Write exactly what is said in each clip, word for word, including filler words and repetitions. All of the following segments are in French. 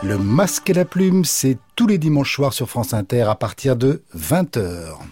Le Masque et la Plume, c'est tous les dimanches soirs sur France Inter à partir de vingt heures.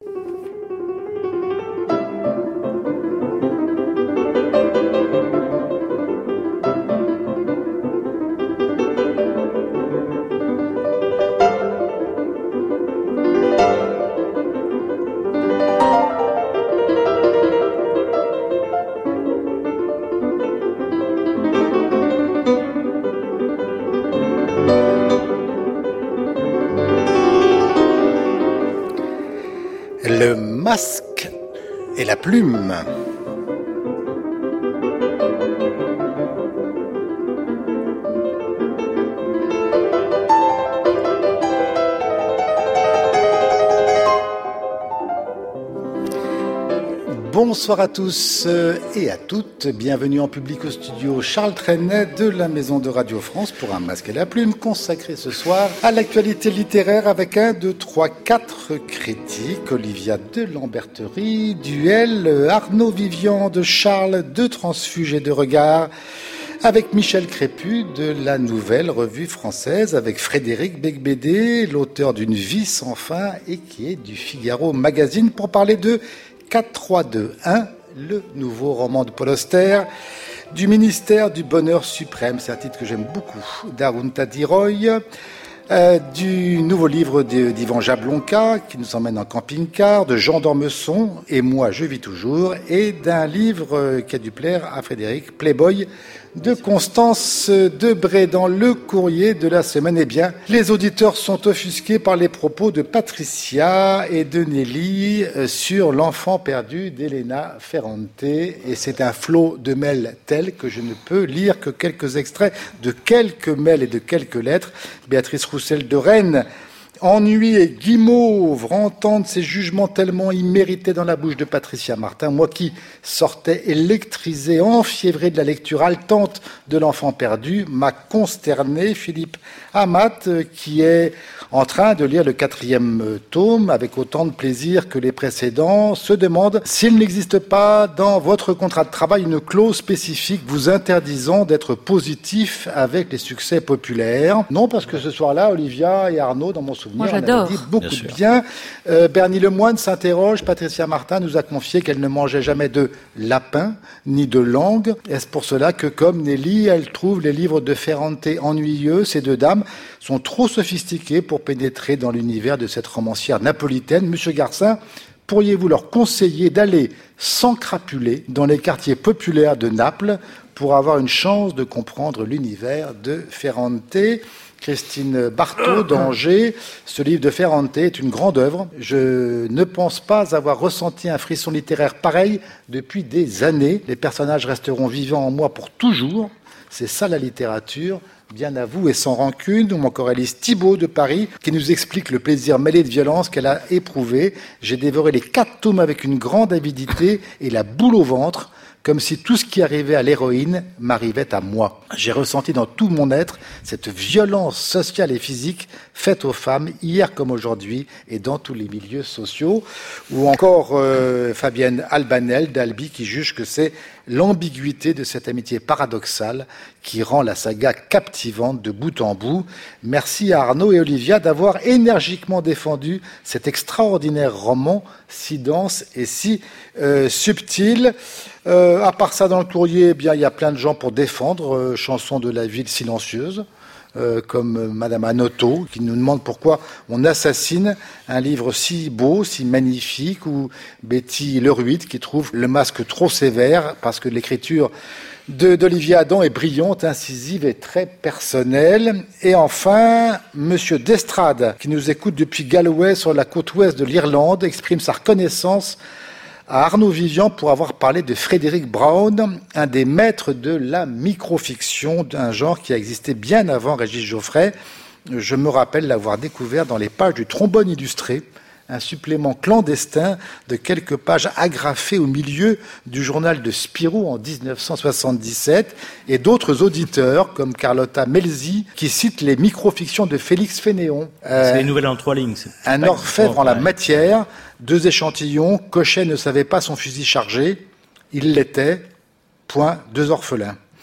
Le Masque et la Plume. Bonsoir à tous et à toutes, bienvenue en public au studio Charles Trenet de la Maison de Radio France pour un Masque et la Plume consacré ce soir à l'actualité littéraire avec un, deux, trois, quatre critiques. Olivia de Lamberterie, Duel, Arnaud Vivian de Charles, de Transfuge et de Regard, avec Michel Crépu de la Nouvelle Revue Française, avec Frédéric Beigbeder, l'auteur d'une Vie sans fin et qui est du Figaro Magazine, pour parler de quatre trois deux un, le nouveau roman de Paul Auster, du ministère du Bonheur Suprême, c'est un titre que j'aime beaucoup, d'Arundhati Roy, euh, du nouveau livre d'Yvan Jablonka, qui nous emmène en camping-car, de Jean d'Ormesson, Et moi je vis toujours, et d'un livre qui a dû plaire à Frédéric, Playboy, de Constance Debré. Dans le courrier de la semaine, eh bien, les auditeurs sont offusqués par les propos de Patricia et de Nelly sur l'enfant perdu d'Elena Ferrante, et c'est un flot de mails tel que je ne peux lire que quelques extraits de quelques mails et de quelques lettres. Béatrice Roussel de Rennes: ennui et guimauve, entendre ces jugements tellement immérités dans la bouche de Patricia Martin, moi qui sortais électrisé, enfiévré de la lecture haletante de l'enfant perdu, m'a consterné. Philippe Amat, qui est en train de lire le quatrième tome avec autant de plaisir que les précédents, se demande s'il n'existe pas dans votre contrat de travail une clause spécifique vous interdisant d'être positif avec les succès populaires. Non, parce que ce soir-là, Olivia et Arnaud, dans mon souvenir, Moi, j'adore. on avait dit beaucoup bien de bien. Euh, Bernie Lemoine s'interroge, Patricia Martin nous a confié qu'elle ne mangeait jamais de lapin ni de langue. Est-ce pour cela que, comme Nelly, elle trouve les livres de Ferrante ennuyeux? Ces deux dames sont trop sophistiquées pour pénétrer dans l'univers de cette romancière napolitaine. Monsieur Garcin, pourriez-vous leur conseiller d'aller s'encrapuler dans les quartiers populaires de Naples pour avoir une chance de comprendre l'univers de Ferrante? Christine Barthaud d'Angers, ce livre de Ferrante est une grande œuvre. Je ne pense pas avoir ressenti un frisson littéraire pareil depuis des années. Les personnages resteront vivants en moi pour toujours. C'est ça la littérature. Bien à vous et sans rancune, ou encore Alice Thibault de Paris, qui nous explique le plaisir mêlé de violence qu'elle a éprouvé. J'ai dévoré les quatre tomes avec une grande avidité et la boule au ventre, comme si tout ce qui arrivait à l'héroïne m'arrivait à moi. J'ai ressenti dans tout mon être cette violence sociale et physique faite aux femmes, hier comme aujourd'hui, et dans tous les milieux sociaux. Ou encore euh, Fabienne Albanel d'Albi, qui juge que c'est l'ambiguïté de cette amitié paradoxale qui rend la saga captivante de bout en bout. Merci à Arnaud et Olivia d'avoir énergiquement défendu cet extraordinaire roman, si dense et si euh, subtil. Euh, à part ça, dans le courrier, eh bien, il y a plein de gens pour défendre euh, Chanson de la ville silencieuse, euh, comme euh, Madame Anoto, qui nous demande pourquoi on assassine un livre si beau, si magnifique, ou Betty Leruit, qui trouve le masque trop sévère, parce que l'écriture de, d'Olivia Adam est brillante, incisive et très personnelle. Et enfin, Monsieur Destrade, qui nous écoute depuis Galway, sur la côte ouest de l'Irlande, exprime sa reconnaissance à Arnaud Vivian pour avoir parlé de Frédéric Brown, un des maîtres de la microfiction, d'un genre qui a existé bien avant Régis Geoffrey. Je me rappelle l'avoir découvert dans les pages du Trombone illustré, un supplément clandestin de quelques pages agrafées au milieu du journal de Spirou en dix-neuf cent soixante-dix-sept, et d'autres auditeurs, comme Carlotta Melzi, qui citent les microfictions de Félix Fénéon. Euh, c'est les nouvelles en trois lignes. Un orfèvre en la matière, deux échantillons, Cochet ne savait pas son fusil chargé, il l'était, point, deux orphelins.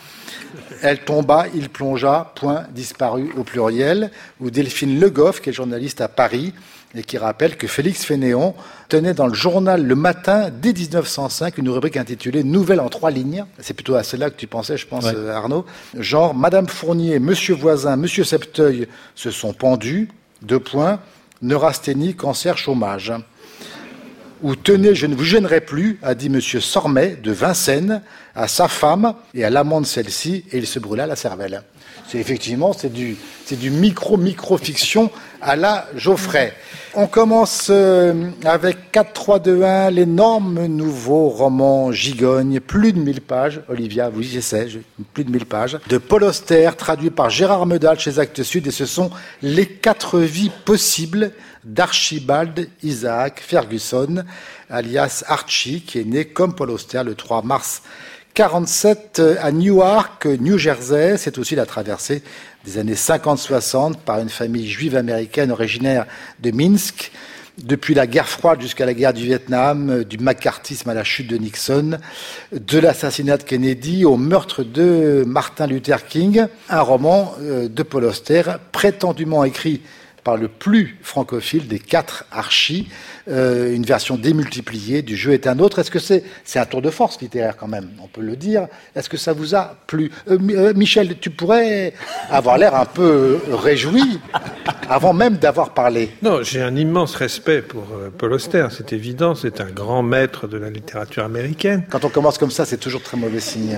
Elle tomba, il plongea, point disparu au pluriel. Ou Delphine Le Goff, qui est journaliste à Paris, et qui rappelle que Félix Fénéon tenait dans le journal Le Matin, dès dix-neuf cent cinq, une rubrique intitulée « Nouvelles en trois lignes ». C'est plutôt à cela que tu pensais, je pense, ouais. Arnaud. Genre, Madame Fournier, Monsieur Voisin, Monsieur Septeuil se sont pendus, deux points, neurasthénie, cancer, chômage. Ou « Tenez, je ne vous gênerai plus », a dit Monsieur Sormet de Vincennes à sa femme et à l'amant de celle-ci, et il se brûla la cervelle. C'est effectivement, c'est du, c'est du micro-micro-fiction à la Geoffrey. On commence euh, avec quatre trois deux un, l'énorme nouveau roman Gigogne, plus de mille pages. Olivia, oui, j'essaie, plus de mille pages. De Paul Auster, traduit par Gérard Medal chez Actes Sud, et ce sont les quatre vies possibles d'Archibald Isaac Ferguson, alias Archie, qui est né comme Paul Auster le trois mars quarante-sept à Newark, New Jersey. C'est aussi la traversée des années cinquante soixante par une famille juive américaine originaire de Minsk. Depuis la guerre froide jusqu'à la guerre du Vietnam, du macartisme à la chute de Nixon, de l'assassinat de Kennedy au meurtre de Martin Luther King, un roman de Paul Auster prétendument écrit par le plus francophile des quatre Archies, euh, une version démultipliée du jeu est un autre. Est-ce que c'est, c'est un tour de force littéraire quand même, on peut le dire. Est-ce que ça vous a plu euh, euh, Michel, tu pourrais avoir l'air un peu réjoui avant même d'avoir parlé. Non, j'ai un immense respect pour euh, Paul Auster, c'est évident, c'est un grand maître de la littérature américaine. Quand on commence comme ça, c'est toujours très mauvais signe.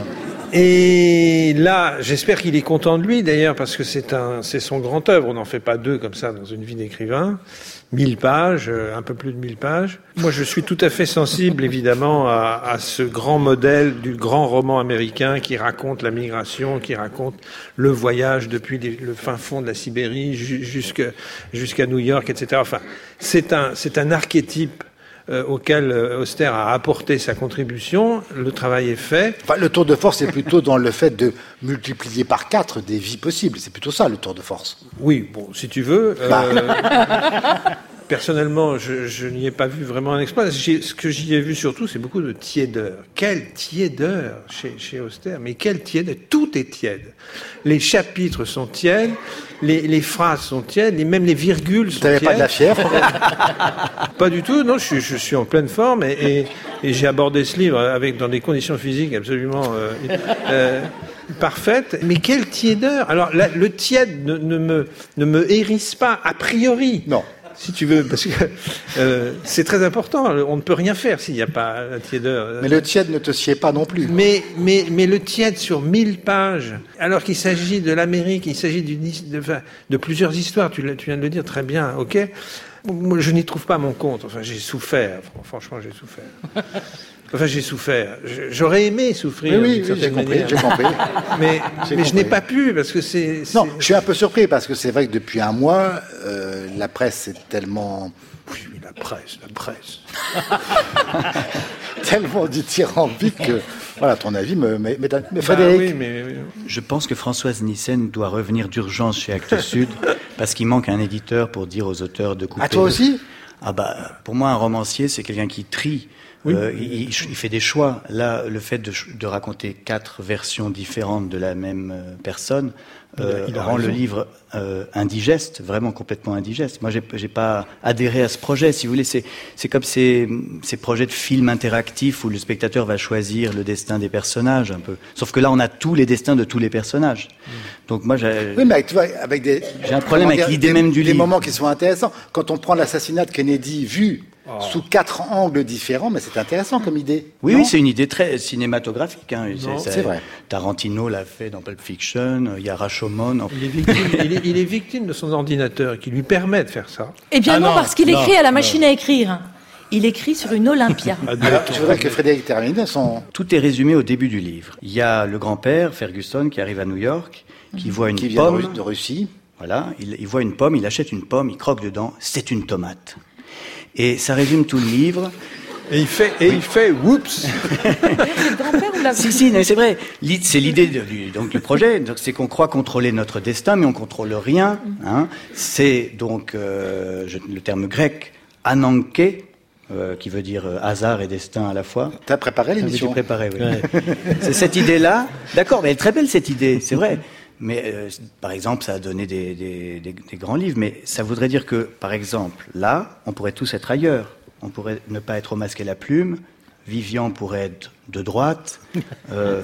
Et là, j'espère qu'il est content de lui d'ailleurs, parce que c'est, un, c'est son grand œuvre, on n'en fait pas deux comme ça dans une vie d'écrivain. Mille pages, un peu plus de mille pages. Moi, je suis tout à fait sensible, évidemment, à, à ce grand modèle du grand roman américain qui raconte la migration, qui raconte le voyage depuis les, le fin fond de la Sibérie jusqu'à, jusqu'à New York, et cetera. Enfin, c'est un, c'est un archétype Euh, auquel euh, Auster a apporté sa contribution. Le travail est fait. Enfin, le tour de force est plutôt dans le fait de multiplier par quatre des vies possibles. C'est plutôt ça, le tour de force. Oui, bon, si tu veux. Euh, bah. Personnellement, je, je n'y ai pas vu vraiment un exploit. J'ai, ce que j'y ai vu surtout, c'est beaucoup de tiédeur. Quelle tiédeur chez, chez Auster, mais quelle tiédeur. Tout est tiède. Les chapitres sont tièdes, les, les phrases sont tièdes, et même les virgules sont tièdes. T'avais pas de la fièvre? Pas du tout, non, je, je suis en pleine forme, et, et, et j'ai abordé ce livre avec, dans des conditions physiques absolument euh, euh, parfaites. Mais quelle tiédeur. Alors, la, le tiède ne, ne, me, ne me hérisse pas, a priori. Non. Si tu veux, parce que euh, c'est très important. On ne peut rien faire s'il n'y a pas la tiédeur. Mais le tiède ne te sied pas non plus. Mais, mais, mais le tiède sur mille pages, alors qu'il s'agit de l'Amérique, il s'agit d'une, de, de plusieurs histoires, tu, tu viens de le dire très bien, ok ? Moi, je n'y trouve pas mon compte. Enfin, j'ai souffert. Franchement, j'ai souffert. Enfin, j'ai souffert. J'aurais aimé souffrir. Oui, oui, oui j'ai compris, j'ai compris. Mais, mais je n'ai pas pu, parce que c'est, c'est... Non, je suis un peu surpris, parce que c'est vrai que depuis un mois, euh, la presse est tellement... Oui, la presse, la presse. tellement dithyrambique que... Voilà, ton avis me... Mais, mais, mais Frédéric bah, oui, mais... Je pense que Françoise Nyssen doit revenir d'urgence chez Actes Sud, parce qu'il manque un éditeur pour dire aux auteurs de couper... À toi aussi ? Ah bah, pour moi, un romancier, c'est quelqu'un qui trie. Oui. Euh, il, il fait des choix. Là, le fait de, de raconter quatre versions différentes de la même euh, personne euh, il a, il a rend raison. Le livre euh, indigeste, vraiment complètement indigeste. Moi, j'ai, j'ai pas adhéré à ce projet. Si vous voulez, c'est, c'est comme ces, ces projets de films interactifs où le spectateur va choisir le destin des personnages, un peu. Sauf que là, on a tous les destins de tous les personnages. Mmh. Donc moi, j'ai. Oui, mais avec, tu vois, avec des. J'ai un problème avec l'idée des, même du des livre. Des moments qui sont intéressants. Quand on prend l'assassinat de Kennedy vu. Oh. Sous quatre angles différents, mais c'est intéressant comme idée. Oui, oui, c'est une idée très cinématographique. Hein. Non, c'est, c'est vrai. Tarantino l'a fait dans Pulp Fiction, il y a Rashomon. Il est victime, il est, il est victime de son ordinateur qui lui permet de faire ça. Eh bien ah non, non, parce qu'il non, écrit à la machine non. à écrire. Il écrit sur une Olympia. Alors, je voudrais que Frédéric termine son... Tout est résumé au début du livre. Il y a le grand-père, Ferguson, qui arrive à New York, qui mmh. voit une qui pomme. Qui vient de Russie. Voilà, il, il voit une pomme, il achète une pomme, il croque dedans, c'est une tomate. Et ça résume tout le livre. Et il fait, et oui. il fait, whoops. C'est le grand-père ou la... Si, si, mais c'est vrai. C'est l'idée de, du, donc, du projet. Donc, c'est qu'on croit contrôler notre destin, mais on contrôle rien. Hein. C'est donc, euh, je, le terme grec, ananké, euh, qui veut dire euh, hasard et destin à la fois. T'as préparé l'émission ? J'ai préparé, oui. Ouais. C'est cette idée-là. D'accord, mais elle est très belle cette idée, c'est vrai. Mais euh, par exemple, ça a donné des, des, des, des grands livres, mais ça voudrait dire que, par exemple, là, on pourrait tous être ailleurs. On pourrait ne pas être au masque et la plume. Vivian pourrait être de droite. Euh,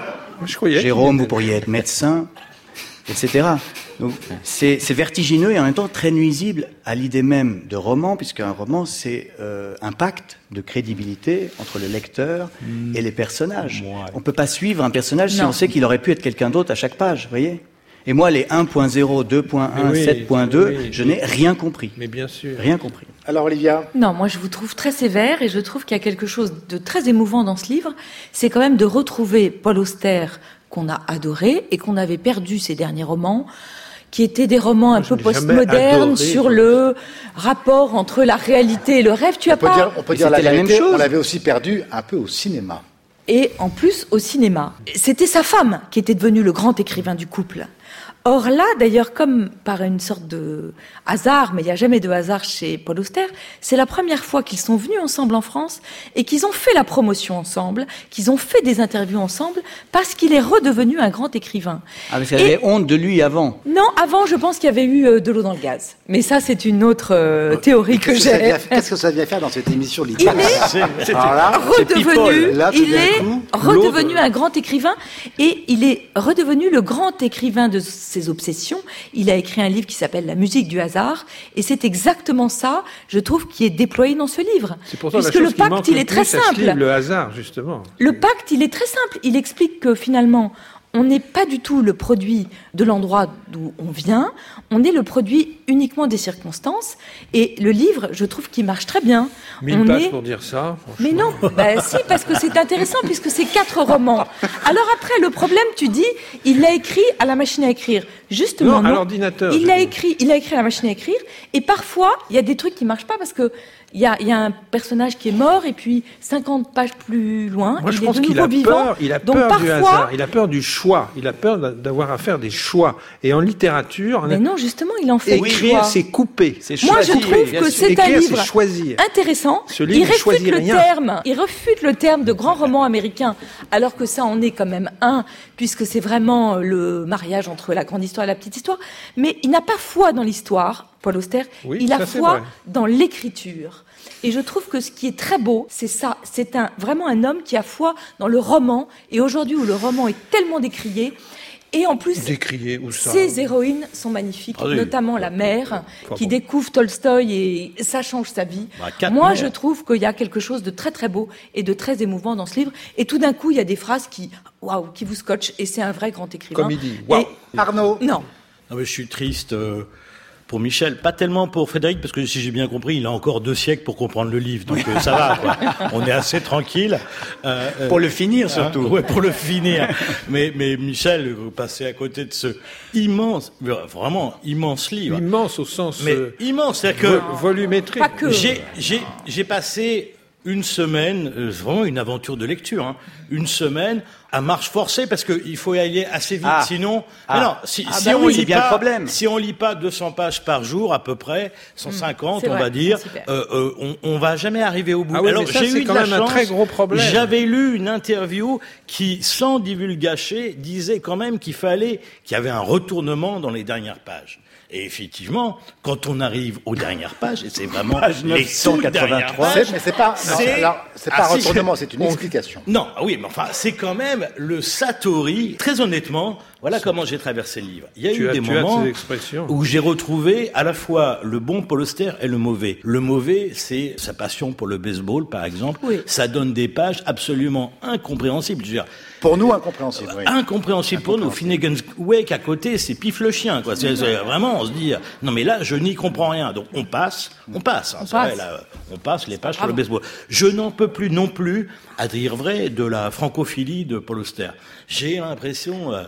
Je croyais Jérôme, vous pourriez être médecin, et cetera. Donc, c'est, c'est vertigineux et en même temps très nuisible à l'idée même de roman, puisqu'un roman, c'est euh, un pacte de crédibilité entre le lecteur mmh. et les personnages. Ouais. On ne peut pas suivre un personnage non. si on sait qu'il aurait pu être quelqu'un d'autre à chaque page, vous voyez ? Et moi, les un point zéro, deux point un, oui, sept point deux, oui, je n'ai rien compris. Mais bien sûr. Rien compris. Alors, Olivia ? Non, moi, je vous trouve très sévère et je trouve qu'il y a quelque chose de très émouvant dans ce livre. C'est quand même de retrouver Paul Auster, qu'on a adoré et qu'on avait perdu ces derniers romans, qui étaient des romans un moi, peu postmodernes sur le rapport entre la réalité et le rêve. Tu on as peut pas... dire, on peut dire la, la même chose. On l'avait aussi perdu un peu au cinéma. Et en plus, au cinéma. C'était sa femme qui était devenue le grand écrivain du couple. Or là, d'ailleurs, comme par une sorte de hasard, mais il n'y a jamais de hasard chez Paul Auster, c'est la première fois qu'ils sont venus ensemble en France et qu'ils ont fait la promotion ensemble, qu'ils ont fait des interviews ensemble, parce qu'il est redevenu un grand écrivain. Ah, mais ça avait honte de lui avant. Non, avant, je pense qu'il y avait eu euh, de l'eau dans le gaz. Mais ça, c'est une autre euh, théorie que, que j'ai. Vient, qu'est-ce que ça vient faire dans cette émission littéraire ? Il est c'est, c'est, là, redevenu, là, il est coup, redevenu un grand écrivain et il est redevenu le grand écrivain de ses obsessions. Il a écrit un livre qui s'appelle La musique du hasard, et c'est exactement ça, je trouve, qui est déployé dans ce livre. C'est pour ça puisque la chose le pacte, qui il est très simple. Livre, le hasard, justement. Le pacte, il est très simple. Il explique que finalement, on n'est pas du tout le produit de l'endroit d'où on vient, on est le produit uniquement des circonstances. Et le livre, je trouve qu'il marche très bien. Mille on pages est... pour dire ça, franchement. Mais non, bah, si, parce que c'est intéressant, puisque c'est quatre romans. Alors après, le problème, tu dis, il l'a écrit à la machine à écrire. Justement, non, non. à l'ordinateur. Il l'a écrit, il l'a écrit à la machine à écrire, et parfois, il y a des trucs qui marchent pas, parce que il y a, il y a un personnage qui est mort, et puis cinquante pages plus loin, Moi, il je est pense de qu'il nouveau a vivant. peur, il a Donc, peur parfois... du hasard, il a peur du choix, il a peur d'avoir à faire des choix. Et en littérature, mais non, justement, il en fait des choix. Écrire, c'est couper, c'est choisir. Moi, je trouve que c'est Écrire, un livre choisir. intéressant. Ce livre, il réfute le rien. terme, il refute le terme de grand roman américain, alors que ça en est quand même un, puisque c'est vraiment le mariage entre la grande histoire et la petite histoire. Mais il n'a pas foi dans l'histoire, Paul Auster. Oui, il a ça, foi dans l'écriture. Et je trouve que ce qui est très beau, c'est ça. C'est un, vraiment un homme qui a foi dans le roman. Et aujourd'hui, où le roman est tellement décrié, et en plus, décrié, où ça ces héroïnes sont magnifiques, ah oui. notamment la mère, enfin, qui bon. découvre Tolstoï et ça change sa vie. Bah, Moi, mères. je trouve qu'il y a quelque chose de très très beau et de très émouvant dans ce livre. Et tout d'un coup, il y a des phrases qui, waouh, qui vous scotchent. Et c'est un vrai grand écrivain. Comme il dit. Wow. Et Arnaud. Non. Non, mais je suis triste. Euh... Pour Michel, pas tellement pour Frédéric, parce que si j'ai bien compris, il a encore deux siècles pour comprendre le livre, donc euh, ça va, quoi. On est assez tranquille. Euh, euh, pour le finir, surtout. Hein, ouais, pour le finir. mais, mais Michel, vous passez à côté de ce immense, vraiment immense livre. Immense au sens mais euh, immense, c'est-à-dire que volumétrique. Pas que. J'ai, j'ai, j'ai passé une semaine, euh, vraiment une aventure de lecture, hein, une semaine à marche forcée parce qu'il faut y aller assez vite, ah. sinon. Ah. Mais non, si, ah si bah on oui, lit bien pas, le problème. si on lit pas deux cents pages par jour à peu près, cent cinquante, mmh, on vrai, va dire, euh, euh, on, on va jamais arriver au bout. Ah oui, alors ça, j'ai c'est eu quand de même la un chance, très gros problème. J'avais lu une interview qui, sans divulgacher, disait quand même qu'il fallait, qu'il y avait un retournement dans les dernières pages. Et effectivement, quand on arrive aux dernières pages, et c'est vraiment page les cent quatre-vingt-trois, c'est, mais c'est pas, non, c'est, alors, c'est pas ah, un retournement, c'est une on, explication. Non, oui, mais enfin, c'est quand même le Satori. Très honnêtement, voilà c'est... comment j'ai traversé le livre. Il y a tu eu as, des moments où j'ai retrouvé à la fois le bon Paul Auster et le mauvais. Le mauvais, c'est sa passion pour le baseball, par exemple. Oui. Ça donne des pages absolument incompréhensibles. Je veux dire, pour nous, incompréhensible. Oui. Incompréhensible pour nous. Finnegan's Wake à côté, c'est pif le chien, quoi. C'est, c'est vraiment, on se dit, non mais là, je n'y comprends rien. Donc on passe, on passe. Hein, on, c'est passe. Vrai, là, on passe les pages sur le baseball. Je n'en peux plus non plus, à dire vrai, de la francophilie de Paul Auster. J'ai l'impression euh, de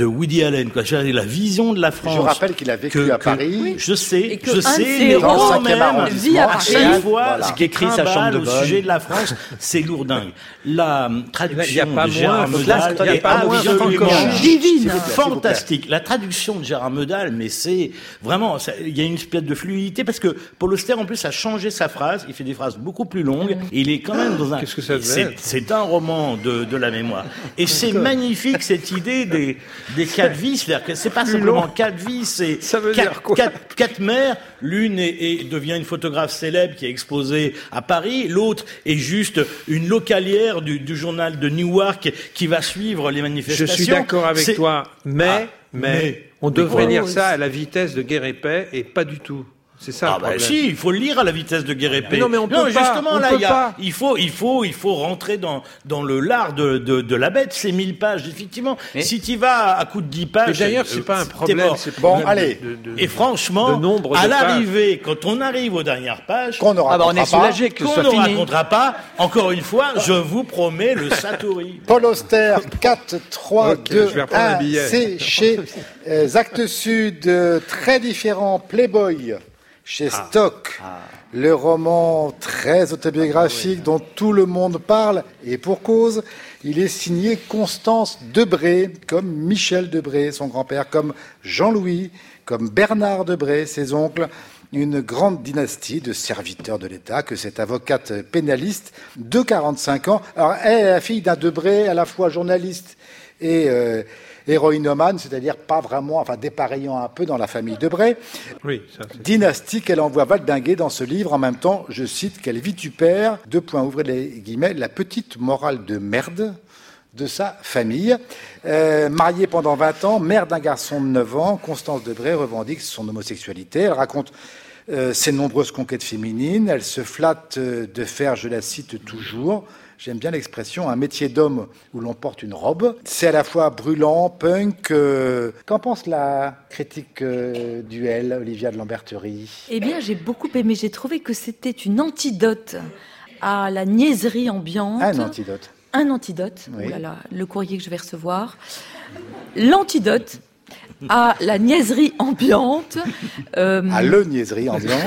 Woody Allen, quoi. La vision de la France. Je rappelle qu'il a vécu que, à que, Paris. Oui, je sais, je sais, mais quand même, à chaque fois, voilà. ce qui écrit sa chambre de au bonne. sujet de la France, c'est lourdingue. La traduction il y a pas de Gérard moins, Medal il y a est pas moins absolument divine. fantastique. La traduction de Gérard Medal, mais c'est vraiment, ça, il y a une espèce de fluidité parce que Paul Auster, en plus, a changé sa phrase. Il fait des phrases beaucoup plus longues. Et il est quand même dans un. Qu'est-ce que ça devait c'est, être c'est un roman de, de la mémoire. Et c'est magnifique cette idée des des quatre vies. C'est-à-dire que c'est pas simplement quatre vies, c'est ça veut quatre, dire quoi quatre, quatre mères. L'une est, est, devient une photographe célèbre qui est exposée à Paris. L'autre est juste une localière du, du journal de Newark qui va suivre les manifestations. Je suis d'accord avec c'est... toi, mais, ah, mais, mais on devrait mais lire quoi, ça à la vitesse de Guerre et Paix, et pas du tout. C'est ça Ah le bah problème. si, il faut le lire à la vitesse de Guerre et Paix. Mais non, mais on peut non, pas, justement, on là, peut il y a, pas. il faut, il faut, il faut rentrer dans dans le lard de de, de la bête. C'est mille pages, effectivement. Mais... Si tu vas à coup de dix pages, Mais d'ailleurs, c'est euh, pas un t'es problème. mort. C'est Bon, problème allez. de, de, de, Et franchement, de nombre à de pages. l'arrivée, quand on arrive aux dernières pages, Qu'on ne Ah bah on est racontera pas. soulagé que ce qu'on soit ne fini. racontera pas. Encore une fois, je vous promets le Satori. Paul Auster, quatre, trois, Ok, deux, je vais reprendre un un, billet. c'est chez euh, Actes Sud, euh, très différent, Playboy, chez Stock. Le roman très autobiographique dont tout le monde parle, et pour cause, il est signé Constance Debré, comme Michel Debré, son grand-père, comme Jean-Louis, comme Bernard Debré, ses oncles. Une grande dynastie de serviteurs de l'État que cette avocate pénaliste de quarante-cinq ans. Alors, elle est la fille d'un Debré, à la fois journaliste et euh, héroïnomane, c'est-à-dire pas vraiment, enfin dépareillant un peu dans la famille Debré. Oui, ça, c'est... Dynastie qu'elle envoie valdinguer dans ce livre, en même temps, je cite, qu'elle vitupère, deux points, ouvrez les guillemets, la petite morale de merde de sa famille. Euh, mariée pendant vingt ans, mère d'un garçon de neuf ans, Constance Debré revendique son homosexualité. Elle raconte euh, ses nombreuses conquêtes féminines. Elle se flatte euh, de faire, je la cite toujours, j'aime bien l'expression, un métier d'homme où l'on porte une robe. C'est à la fois brûlant, punk. Euh... Qu'en pense la critique euh, du L, Olivia de Lamberterie ? Eh bien, j'ai beaucoup aimé. J'ai trouvé que c'était une antidote à la niaiserie ambiante. Un antidote. Un antidote. Oui. Oh là là, le courrier que je vais recevoir. L'antidote à la niaiserie ambiante. Euh, À le niaiserie ambiante.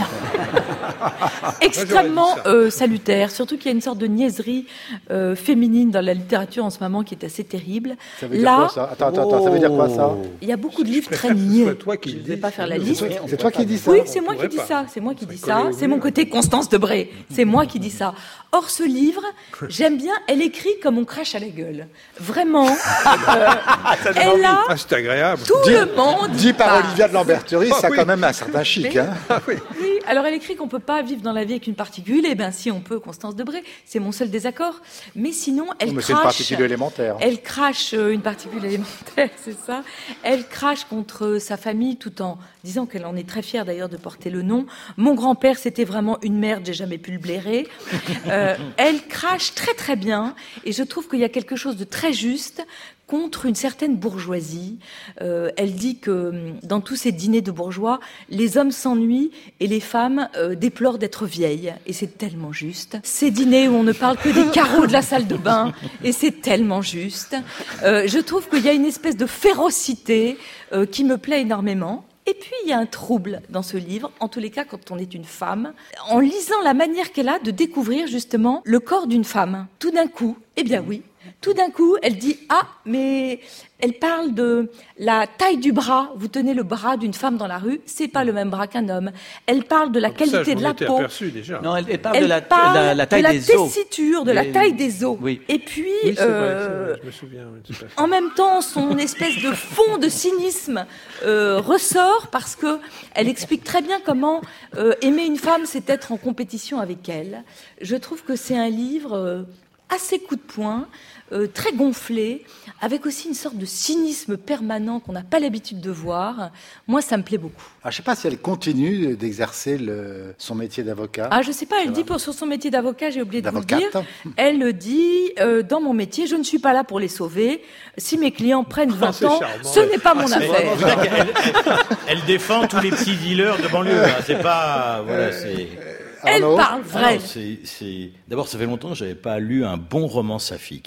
extrêmement euh, salutaire, surtout qu'il y a une sorte de niaiserie euh, féminine dans la littérature en ce moment qui est assez terrible. Ça veut dire Là, quoi, ça ? Attends, attends, attends, ça veut dire quoi, ça ? il y a beaucoup de livres très préfère que ce niais. soit toi qui Je le ne vais dis. pas faire la C'est liste. toi- C'est toi qui dis ça ? Oui, c'est moi qui pourrait dis pas. ça. C'est moi qui dis serait ça. collé au C'est mon mur. côté Constance Debré. C'est moi qui dis ça. Or, ce livre, j'aime bien. Elle écrit comme on crache à la gueule. Vraiment. euh, elle a Ah, c'est agréable. tout Dit- le monde. Dit par parle. Olivia de Lamberterie, Ah ça a oui. quand même un certain chic. Mais- Hein. Oui, alors elle écrit qu'on peut pas vivre dans la vie avec une particule. Eh bien, si on peut, Constance Debré. C'est mon seul désaccord. Mais sinon, elle Mais crache. c'est une particule élémentaire. Elle crache euh, une particule élémentaire, c'est ça. Elle crache contre sa famille tout en disant qu'elle en est très fière d'ailleurs de porter le nom. Mon grand-père, c'était vraiment une merde, j'ai jamais pu le blairer. Euh, elle crache très très bien et je trouve qu'il y a quelque chose de très juste contre une certaine bourgeoisie. Euh, elle dit que dans tous ces dîners de bourgeois, les hommes s'ennuient et les femmes euh, déplorent d'être vieilles. Et c'est tellement juste. Ces dîners où on ne parle que des carreaux de la salle de bain, et c'est tellement juste. Euh, je trouve qu'il y a une espèce de férocité euh, qui me plaît énormément. Et puis, il y a un trouble dans ce livre, en tous les cas quand on est une femme, en lisant la manière qu'elle a de découvrir justement le corps d'une femme. Tout d'un coup, eh bien oui, tout d'un coup, elle dit « Ah, mais elle parle de la taille du bras. Vous tenez le bras d'une femme dans la rue, c'est pas le même bras qu'un homme. Elle parle de la Ah, ça, qualité je de m'en la étais peau. aperçu déjà. Non, elle, elle parle Elle de la, parle la, la taille de la des os. tessiture, de la Les- taille des os. Oui. Et puis, Oui, c'est vrai, euh, c'est vrai, je me souviens. oui, tout à fait. en même temps, son espèce de fond de cynisme euh, ressort parce que elle explique très bien comment euh, aimer une femme, c'est être en compétition avec elle. Je trouve que c'est un livre euh, assez coup de poing, euh, très gonflé, avec aussi une sorte de cynisme permanent qu'on n'a pas l'habitude de voir. Moi, ça me plaît beaucoup. Alors, je ne sais pas si elle continue d'exercer le, son métier d'avocat. Ah, je sais pas, elle dit pour, sur son métier d'avocat, j'ai oublié de vous le dire, D'avocate. elle dit, euh, dans mon métier, je ne suis pas là pour les sauver. Si mes clients prennent vingt c'est ans, charmant. ce n'est pas mon Elle, affaire. elle, elle- elle défend tous les petits dealers de banlieue. hein. C'est pas, voilà, c'est. Elle Arnaud parle vrai. Alors, c'est, c'est... D'abord, ça fait longtemps que j'avais pas lu un bon roman saphique.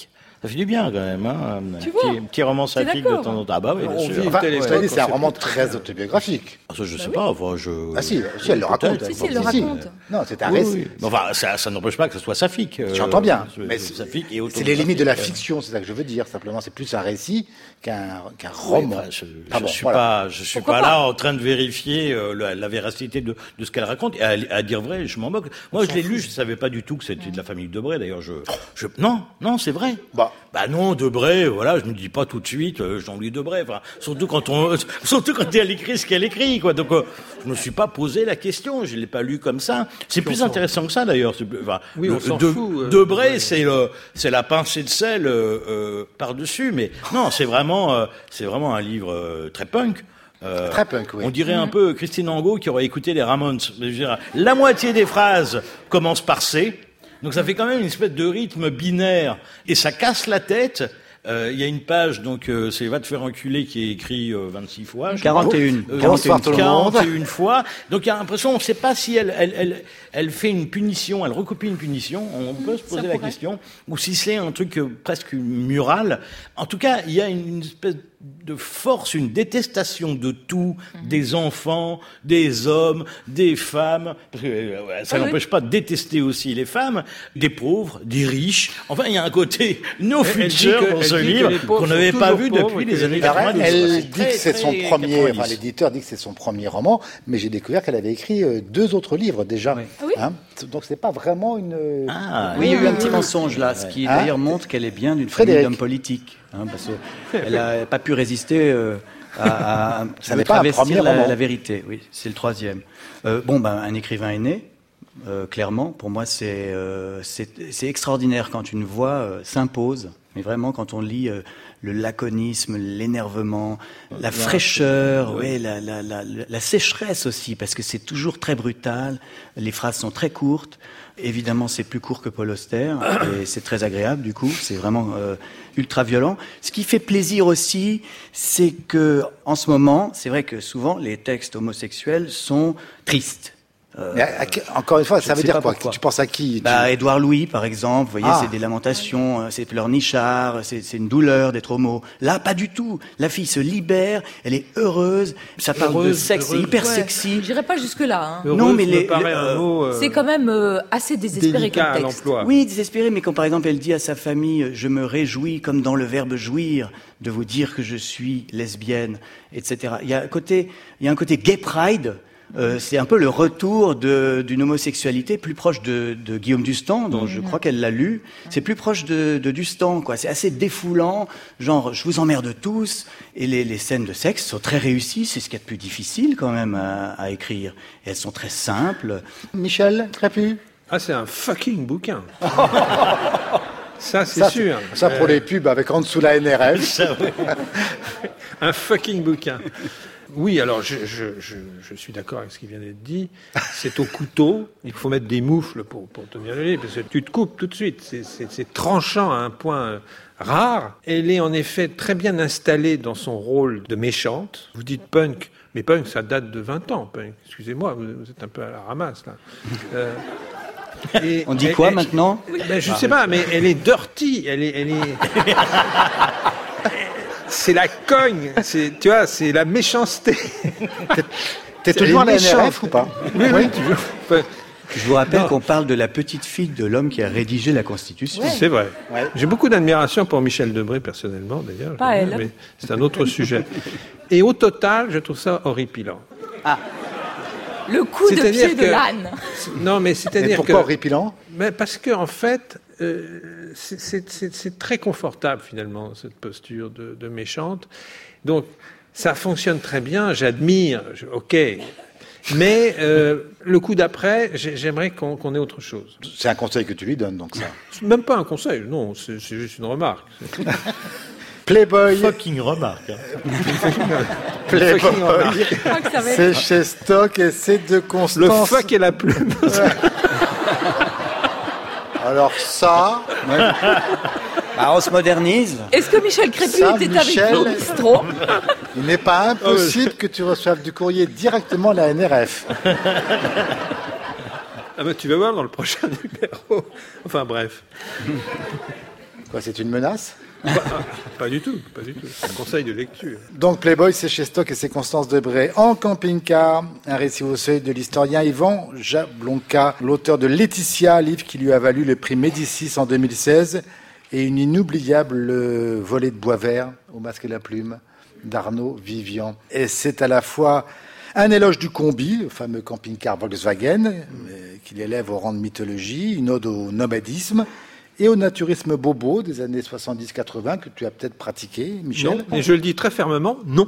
Ça fait du bien quand même, hein. Un Tu petit, vois, petit roman saphique de temps en temps. Ah bah oui, bien On sûr. vit Enfin, telle cela dit, époque, c'est un on roman sait plus. très autobiographique. Ah, ça, je sais Bah pas. Enfin, je... Ah si, si, elle le raconte. Si, elle. si, elle le Si, raconte. Non, c'est un Oui, récit. oui. Mais enfin, ça, ça n'empêche pas que ce soit saphique. euh, J'entends bien, c'est- mais c'est c'est saphique et c'est les limites de la autobiographique, fiction, c'est ça que je veux dire. Simplement, c'est plus un récit qu'un qu'un euh. Oui, roman. enfin, je, Ah je bon, suis voilà. pas, je suis Pourquoi pas, pas là en train de vérifier euh, la, la véracité de, de ce qu'elle raconte. Et à, à dire vrai, je m'en moque. Moi, je l'ai lu, je savais pas du tout que c'était de la famille Debray. D'ailleurs, je, je, non, non, c'est vrai. Bah. Bah non, Debray, voilà, je me dis pas tout de suite euh, Jean-Louis Debray. Enfin, surtout quand on, surtout quand elle écrit ce qu'elle écrit, quoi. Donc, euh, je me suis pas posé la question. Je l'ai pas lu comme ça. C'est plus intéressant que ça, d'ailleurs. C'est plus- Enfin, Oui, le- on s'en de- fout, euh, Debray, ouais. c'est le, c'est la pincée de sel euh, euh, par-dessus. Mais non, c'est vraiment, euh, c'est vraiment un livre euh, très punk. Euh, Très punk, oui. On dirait un peu Christine Angot qui aurait écouté les Ramones. Je veux dire, la moitié des phrases commencent par C. Donc ça fait quand même une espèce de rythme binaire et ça casse la tête. Euh, Il y a une page, donc euh, c'est Va te faire enculer qui est écrit euh, vingt-six fois. je quarante et un. crois. Euh, Bonsoir tout le monde. quarante et une fois. Donc il y a l'impression, on ne sait pas si elle, elle, elle, elle fait une punition, elle recopie une punition. On peut se poser la pourrait. question. Ou si c'est un truc euh, presque mural. En tout cas, il y a une, une espèce de force, une détestation de tout, des enfants, des hommes, des femmes, parce que euh, ça Ah oui. n'empêche pas de détester aussi les femmes, des pauvres, des riches. Enfin, il y a un côté no Elle- elle dit future que- dans elle ce dit que livre les pauvres qu'on sont n'avait pas toujours vu pauvres depuis et que les les années riches- Alors, quatre-vingt-dix. elle C'est dit très, que c'est son très premier, quatre-vingt-dix. enfin l'éditeur dit que c'est son premier roman, mais j'ai découvert qu'elle avait écrit euh, deux autres livres déjà. Oui. Ah oui Hein donc c'est pas vraiment une. Ah, Oui, il y a eu un petit mensonge là, ce qui Hein d'ailleurs montre qu'elle est bien d'une famille Frédéric. d'hommes politiques, hein, parce qu'elle n'a pas pu résister euh, à, à, Ça à n'est pas un travestir premier la, roman. la vérité. Oui, c'est le troisième. Euh, bon, ben, un écrivain est né. Euh, clairement, pour moi, c'est euh, c'est c'est extraordinaire quand une voix euh, s'impose. Mais vraiment, quand on lit euh, le laconisme, l'énervement, la fraîcheur, ouais, la, la, la, la sécheresse aussi, parce que c'est toujours très brutal. Les phrases sont très courtes. Évidemment, c'est plus court que Paul Auster, et c'est très agréable. Du coup, c'est vraiment euh, ultra violent. Ce qui fait plaisir aussi, c'est que en ce moment, c'est vrai que souvent les textes homosexuels sont tristes. Mais à- à- encore une fois, je ça ne veut sais dire pas quoi pourquoi. Tu penses à qui tu- Bah, Édouard Louis, par exemple, vous voyez, Ah. c'est des lamentations, euh, c'est pleurnichard, c'est c'est une douleur d'être homo. Là, pas du tout. La fille se libère, elle est heureuse, ça parle de Heureuse, sexe, c'est heureuse. hyper Ouais. sexy. J'irai pas jusque-là. Hein. Heureuse Non, mais me les- paraît les- un euh, mot euh, C'est quand même euh, assez désespéré délicat à comme texte. l'emploi. Oui, désespérée, mais quand par exemple elle dit à sa famille « Je me réjouis, comme dans le verbe jouir, de vous dire que je suis lesbienne », et cetera. Il y a un côté, il y a un côté gay pride. Euh, c'est un peu le retour de- d'une homosexualité plus proche de, de Guillaume Dustan, dont je crois qu'elle l'a lu. C'est plus proche de, de Dustan, quoi. C'est assez défoulant, genre je vous emmerde tous. Et les, les scènes de sexe sont très réussies. C'est ce qu'il y a de plus difficile quand même à, à écrire. Et elles sont très simples. Michel Crépu. Ah, c'est un fucking bouquin. Ça, c'est Ça, sûr. Ça pour Euh, les pubs avec en dessous la N R F. Un fucking bouquin. Oui, alors je, je, je, je suis d'accord avec ce qui vient d'être dit. C'est au couteau. Il faut mettre des moufles pour, pour tenir le livre, parce que tu te coupes tout de suite. C'est, c'est, c'est tranchant à un point euh, rare. Elle est en effet très bien installée dans son rôle de méchante. Vous dites punk, mais punk, ça date de vingt ans. Punk. Excusez-moi, vous, vous êtes un peu à la ramasse, là. Euh, et- On dit et- quoi et- maintenant ben, je sais pas, mais elle est dirty. Elle est, elle est. C'est la cogne. C'est, tu vois, c'est la méchanceté. T'es toujours à la N R F méchante. ou pas Oui, oui, toujours. Enfin, Je vous rappelle Non. qu'on parle de la petite fille de l'homme qui a rédigé la Constitution. c'est vrai. Ouais. J'ai beaucoup d'admiration pour Michel Debré, personnellement, d'ailleurs. Pas j'aime elle. bien, mais c'est un autre sujet. Et au total, je trouve ça horripilant. Le coup de C'est-à-dire pied de que- l'âne. Non, mais Mais c'est-à-dire pourquoi que... horripilant Mais parce que en fait, euh, c'est- c'est c'est- c'est très confortable finalement cette posture de, de méchante. Donc ça fonctionne très bien. J'admire. je- ok. Mais euh, le coup d'après, j'ai- j'aimerais qu'on qu'on ait autre chose. C'est un conseil que tu lui donnes, donc ça. C'est même pas un conseil. Non, c'est c'est juste une remarque. Playboy, Fucking remarque. hein. Playboy, fucking remarque. Je crois que ça va être- c'est chez Stock et c'est de Le Constance. fuck et la plume. Alors ça, Ah, on se modernise. Est-ce que Michel Crépu Ça, était Michel- avec vous, Bistrot il n'est pas impossible que tu reçoives du courrier directement à la N R F. Ah ben, tu vas voir dans le prochain numéro. Enfin bref. Quoi, c'est une menace ? Pas, pas du tout, pas du tout. C'est un conseil de lecture. Donc Playboy, c'est chez Stock et c'est Constance Debré. En camping-car, un récit au seuil de l'historien Yvan Jablonka, l'auteur de Laetitia, livre qui lui a valu le prix Médicis en deux mille seize, et une inoubliable volée de bois vert au masque et la plume d'Arnaud Vivian. Et c'est à la fois un éloge du combi, le fameux camping-car Volkswagen, qu'il élève au rang de mythologie, une ode au nomadisme, et au naturisme bobo des années soixante-dix quatre-vingts que tu as peut-être pratiqué, Michel. Non, et je le dis très fermement, non.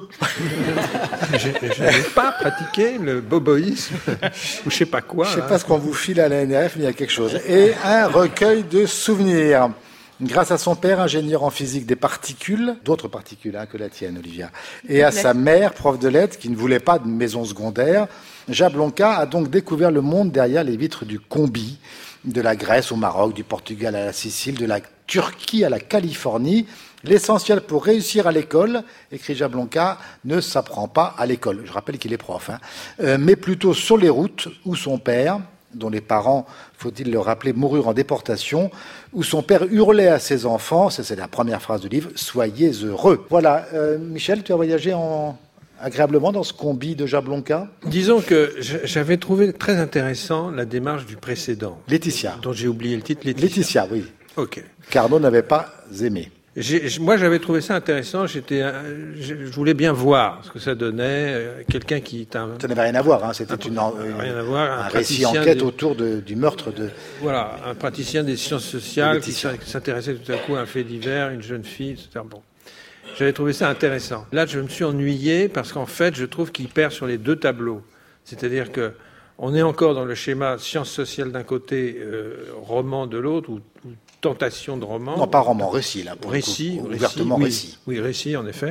je n'ai pas pratiqué le boboïsme, ou je sais pas quoi. Je sais là. pas ce qu'on vous file à la N R F, mais il y a quelque chose. Et un recueil de souvenirs. Grâce à son père, ingénieur en physique des particules, d'autres particules hein, que la tienne, Olivia, et à sa mère, prof de lettres, qui ne voulait pas de maison secondaire, Jablonka a donc découvert le monde derrière les vitres du combi, de la Grèce au Maroc, du Portugal à la Sicile, de la Turquie à la Californie. L'essentiel pour réussir à l'école, écrit Jablonka, ne s'apprend pas à l'école. Je rappelle qu'il est prof, hein, euh, mais plutôt sur les routes où son père, dont les parents, faut-il le rappeler, moururent en déportation, où son père hurlait à ses enfants, ça c'est la première phrase du livre, « Soyez heureux ». Voilà, euh, Michel, tu as voyagé en... agréablement dans ce combi de Jablonka ? Disons que j'avais trouvé très intéressant la démarche du précédent. Laetitia. Dont j'ai oublié le titre, Laetitia. Laetitia, oui. Ok. Qu'Arnaud n'avait pas aimé. J'ai, moi, j'avais trouvé ça intéressant. J'étais, je voulais bien voir ce que ça donnait. Quelqu'un qui est un... Ça n'avait rien à voir. Hein. C'était une, rien à voir, un, un récit enquête des... autour de, du meurtre de... Voilà, un praticien des sciences sociales qui s'intéressait tout à coup à un fait divers, une jeune fille, et cetera. Bon. J'avais trouvé ça intéressant. Là, je me suis ennuyé parce qu'en fait, je trouve qu'il perd sur les deux tableaux. C'est-à-dire que on est encore dans le schéma sciences sociales d'un côté, euh, roman de l'autre, ou, ou tentation de roman. Non, pas roman, récit, là. Pour récit, coup, récit, ouvertement oui, récit. Oui, récit, en effet.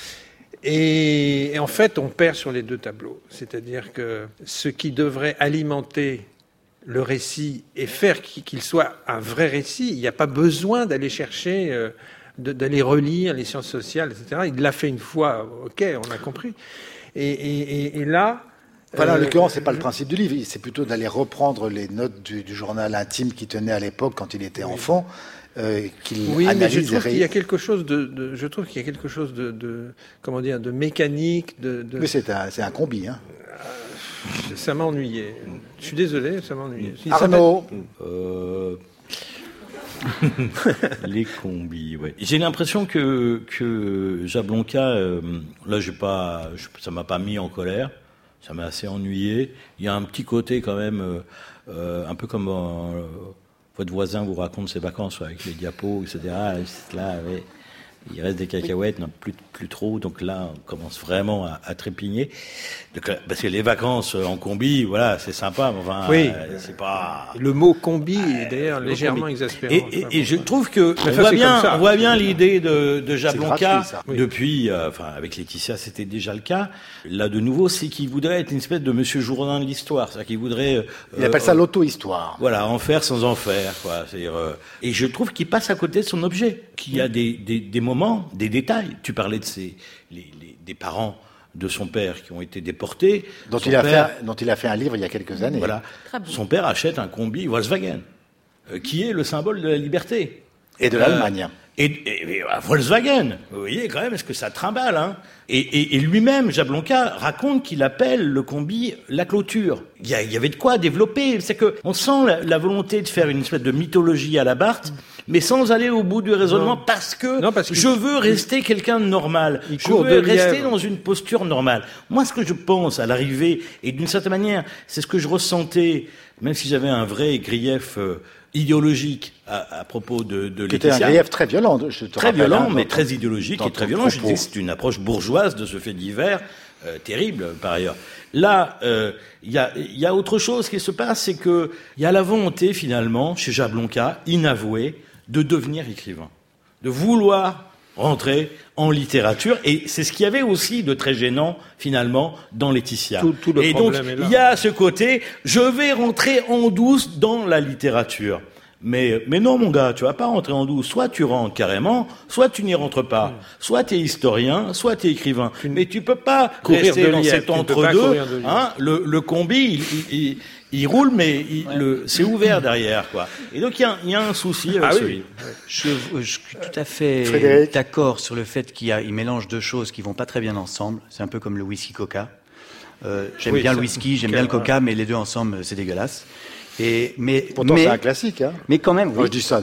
Et, et en fait, on perd sur les deux tableaux. C'est-à-dire que ce qui devrait alimenter le récit et faire qu'il soit un vrai récit, il n'y a pas besoin d'aller chercher... Euh, d'aller relire les sciences sociales, et cetera. Il l'a fait une fois, ok, on a compris. Et, et, et là... Voilà, euh, en l'occurrence, c'est pas le principe du livre, c'est plutôt d'aller reprendre les notes du, du journal intime qu'il tenait à l'époque quand il était oui. enfant, euh, qu'il oui, analyse. Mais je trouve ré... qu'il y a quelque chose de, de, je trouve qu'il y a quelque chose de, de comment dire, de mécanique, de. de... Mais c'est un, c'est un combi, hein. Euh, ça m'a ennuyé. Je suis désolé, ça m'a ennuyé. Arnaud. Euh... Les combis, ouais. J'ai l'impression que que Jablonka, euh, là, j'ai pas, je, ça m'a pas mis en colère, ça m'a assez ennuyé. Il y a un petit côté quand même, euh, euh, un peu comme euh, votre voisin vous raconte ses vacances ouais, avec les diapos, et cetera. Là, ouais, il reste des cacahuètes, non, plus plus trop. Donc là, on commence vraiment à, à trépigner. Donc, parce que les vacances en combi, voilà, c'est sympa, mais enfin, oui. euh, c'est pas. Le mot combi est d'ailleurs euh, légèrement combi. exaspérant. Et, et, et je trouve que on ça, voit bien, on voit bien l'idée de, de Jablonka gratuit, oui. depuis, euh, enfin, avec Laetitia, c'était déjà le cas. Là, de nouveau, c'est qu'il voudrait être une espèce de Monsieur Jourdain de l'histoire, c'est-à-dire qu'il voudrait. Euh, Il appelle ça l'auto-histoire. Voilà, en faire sans en faire, quoi. C'est-à-dire, euh, et je trouve qu'il passe à côté de son objet, qu'il y a des, des, des moments, des détails. Tu parlais de ces, les, les, des parents de son père qui ont été déportés. Dont son il, a père, fait, dont il a fait un livre il y a quelques années. Voilà. Son père achète un combi Volkswagen, euh, qui est le symbole de la liberté. Et de l'Allemagne. Euh, et, et, et Volkswagen, vous voyez quand même, est-ce que ça trimballe, hein. Et, et, et lui-même, Jablonka, raconte qu'il appelle le combi la clôture. Il y, a, il y avait de quoi développer. C'est que on sent la, la volonté de faire une espèce de mythologie à la Barthes, mais sans aller au bout du raisonnement, non. parce que non, parce je veux rester quelqu'un de normal. Il je veux rester lièvre. dans une posture normale. Moi, ce que je pense à l'arrivée, et d'une certaine manière, c'est ce que je ressentais, même si j'avais un vrai grief euh, idéologique à, à propos de, de Laetitia. C'était un grief très violent. Je te très rappelle, violent, hein, mais dans, très idéologique et très violent. Propos. Je disais que c'est une approche bourgeoise de ce fait divers, euh, terrible par ailleurs. Là, il euh, y, a, y a autre chose qui se passe, c'est que il y a la volonté finalement, chez Jablonka, inavouée, de devenir écrivain, de vouloir rentrer en littérature, et c'est ce qu'il y avait aussi de très gênant finalement dans Laetitia. Tout, tout le et donc est là. il y a ce côté, je vais rentrer en douce dans la littérature. Mais, mais non, mon gars, tu vas pas rentrer en douce. Soit tu rentres carrément, soit tu n'y rentres pas. Soit tu es historien, soit tu es écrivain. Tu mais tu peux pas rester dans cet entre-deux. Hein, le, le combi, il, il, il, il roule, mais il, ouais. le, c'est ouvert derrière, quoi. Et donc, il y a, il y a un souci avec ah, ce oui. livre. Je, je suis tout à fait Frédéric. d'accord sur le fait qu'il y a, il mélange deux choses qui vont pas très bien ensemble. C'est un peu comme le whisky-coca. Euh, j'aime oui, bien le whisky, j'aime bien le coca, mais les deux ensemble, c'est dégueulasse. Et, mais, Pourtant, mais, c'est un classique, hein. Mais quand même, oui. Moi, je dis ça.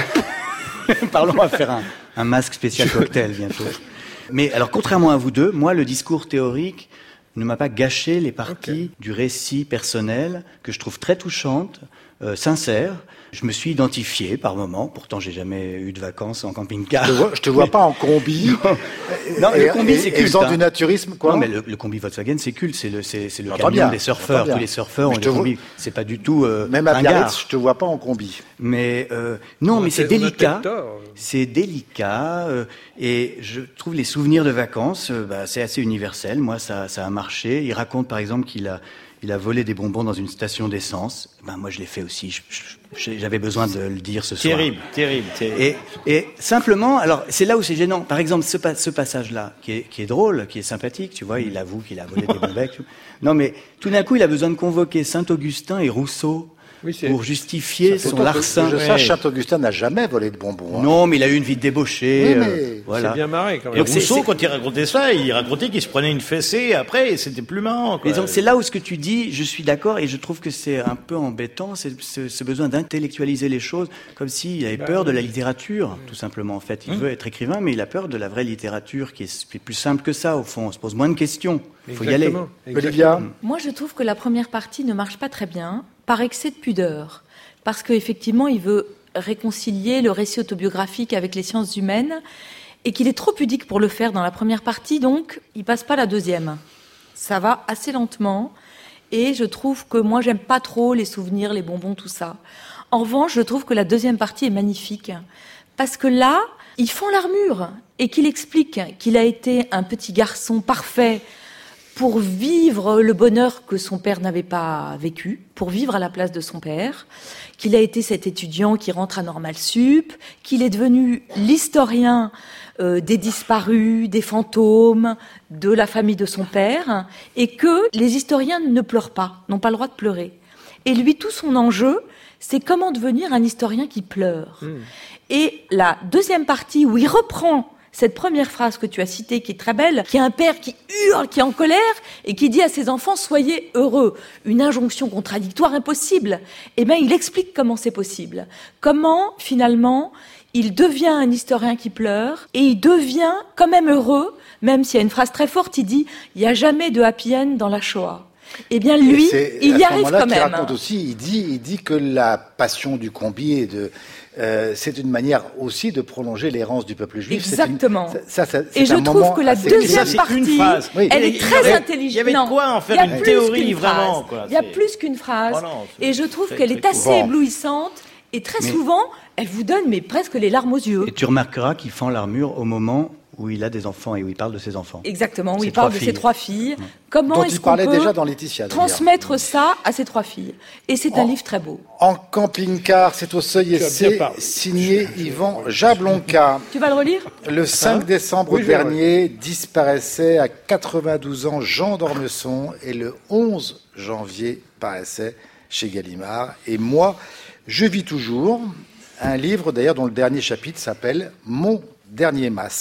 De... Parlons à faire un, un masque spécial cocktail bientôt. Mais alors, contrairement à vous deux, moi, le discours théorique ne m'a pas gâché les parties okay. du récit personnel que je trouve très touchantes, euh, sincères. Je me suis identifié par moments. Pourtant, j'ai jamais eu de vacances en camping-car. Je te vois, je te vois pas en combi. Non, et, le combi, et, c'est culte. Faisant hein. du naturisme, quoi. Non, mais le, le combi Volkswagen, c'est culte. C'est le, c'est, c'est le camion bien, des surfeurs. Tous les surfeurs ont des combis. C'est pas du tout euh, Même à Biarritz, je te vois pas en combi. Mais euh, non, on mais c'est délicat. C'est délicat. Euh, et je trouve les souvenirs de vacances, euh, bah, c'est assez universel. Moi, ça, ça a marché. Il raconte, par exemple, qu'il a Il a volé des bonbons dans une station d'essence. Ben, moi, je l'ai fait aussi. Je, je, j'avais besoin de le dire ce soir. Terrible, terrible, terrible. Et, et simplement, alors, c'est là où c'est gênant. Par exemple, ce, ce passage-là, qui est, qui est drôle, qui est sympathique, tu vois, il avoue qu'il a volé des bonbons. Non, mais tout d'un coup, il a besoin de convoquer Saint-Augustin et Rousseau. Oui, pour justifier son larcin. Je sache, Saint-Augustin n'a jamais volé de bonbons. Hein. Non, mais il a eu une vie de débauché. Oui, mais... euh, voilà. C'est bien marré quand même. Et Rousseau, quand il racontait ça, il racontait qu'il se prenait une fessée après, et c'était plus marrant. Quoi. Mais donc, c'est là où ce que tu dis, je suis d'accord, et je trouve que c'est un peu embêtant, c'est ce, ce besoin d'intellectualiser les choses, comme s'il avait bah, peur oui. de la littérature, tout simplement. En fait, il hum. veut être écrivain, mais il a peur de la vraie littérature, qui est plus simple que ça, au fond. On se pose moins de questions. Il faut y aller. Olivia ? Moi, je trouve que la première partie ne marche pas très bien, par excès de pudeur. Parce qu'effectivement, il veut réconcilier le récit autobiographique avec les sciences humaines et qu'il est trop pudique pour le faire dans la première partie, donc il passe pas la deuxième. Ça va assez lentement et je trouve que moi, j'aime pas trop les souvenirs, les bonbons, tout ça. En revanche, je trouve que la deuxième partie est magnifique parce que là, il fend l'armure et qu'il explique qu'il a été un petit garçon parfait pour vivre le bonheur que son père n'avait pas vécu, pour vivre à la place de son père, qu'il a été cet étudiant qui rentre à Normal Sup, qu'il est devenu l'historien euh, des disparus, des fantômes, de la famille de son père, et que les historiens ne pleurent pas, n'ont pas le droit de pleurer. Et lui, tout son enjeu, c'est comment devenir un historien qui pleure. Mmh. Et la deuxième partie, où il reprend cette première phrase que tu as citée, qui est très belle, qui a un père qui hurle, qui est en colère, et qui dit à ses enfants « Soyez heureux ». Une injonction contradictoire impossible. Eh bien, il explique comment c'est possible. Comment, finalement, il devient un historien qui pleure, et il devient quand même heureux, même s'il y a une phrase très forte, il dit « Il n'y a jamais de happy end dans la Shoah ». Eh bien, lui, il y arrive quand même. Il raconte aussi, il dit, il dit que la passion du combi et de... Euh, c'est une manière aussi de prolonger l'errance du peuple juif. Exactement. C'est une, ça, ça, c'est et je trouve que la deuxième ça, partie, oui. elle est très intelligente. Il y avait de quoi en faire une théorie, vraiment. Quoi. Il y a plus qu'une phrase. Oh non, et je trouve qu'elle est assez bon. éblouissante. Et très mais, souvent, elle vous donne mais presque les larmes aux yeux. Et tu remarqueras qu'il fend l'armure au moment où il a des enfants et où il parle de ses enfants. Exactement, où il parle de ses trois filles. Comment dont est-ce il qu'on parlait peut déjà dans Laetitia, transmettre d'ailleurs. ça à ses trois filles. Et c'est en, un livre très beau. En camping-car, c'est au Seuil Essai, signé Yvan Jablonka. Tu vas le relire ? Le cinq hein décembre oui, dernier, disparaissait à quatre-vingt-douze ans Jean d'Ormesson, et le onze janvier paraissait chez Gallimard. Et moi, je vis toujours, un livre d'ailleurs dont le dernier chapitre s'appelle « Mon dernier masque ».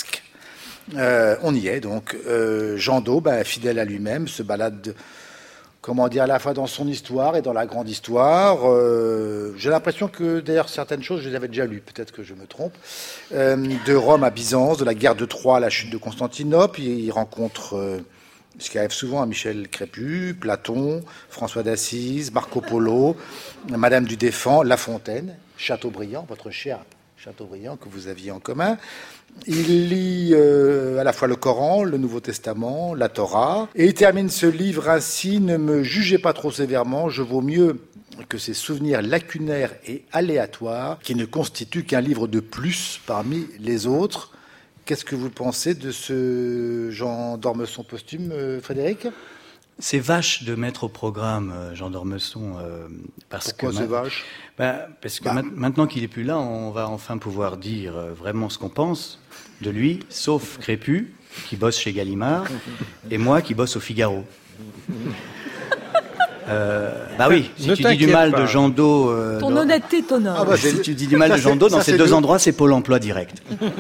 Euh, on y est donc. Euh, Jean d'O, ben, fidèle à lui-même, se balade, de, comment dire, à la fois dans son histoire et dans la grande histoire. Euh, j'ai l'impression que d'ailleurs certaines choses, je les avais déjà lues, peut-être que je me trompe. Euh, de Rome à Byzance, de la guerre de Troie à la chute de Constantinople, il, il rencontre, euh, ce qui arrive souvent à Michel Crépu, Platon, François d'Assise, Marco Polo, Madame du Défend, La Fontaine, Chateaubriand, votre cher Chateaubriand que vous aviez en commun. Il lit euh, à la fois le Coran, le Nouveau Testament, la Torah, et il termine ce livre ainsi: ne me jugez pas trop sévèrement, je vaux mieux que ces souvenirs lacunaires et aléatoires, qui ne constituent qu'un livre de plus parmi les autres. Qu'est-ce que vous pensez de ce Jean d'Ormesson posthume, euh, Frédéric ? C'est vache de mettre au programme euh, Jean d'Ormesson euh, parce Pourquoi que c'est vache bah, parce que bah. ma- maintenant qu'il est plus là, on va enfin pouvoir dire euh, vraiment ce qu'on pense de lui, sauf Crépus qui bosse chez Gallimard et moi qui bosse au Figaro. Euh, bah oui, si Ne tu dis du mal t'inquiète de pas. Jean Do, euh, Ton dans- honnêteté t'honore. Ah bah, si c'est- tu dis du mal ça, de Jean c'est- Do, dans ça, ces c'est deux le- endroits, c'est Pôle Emploi direct.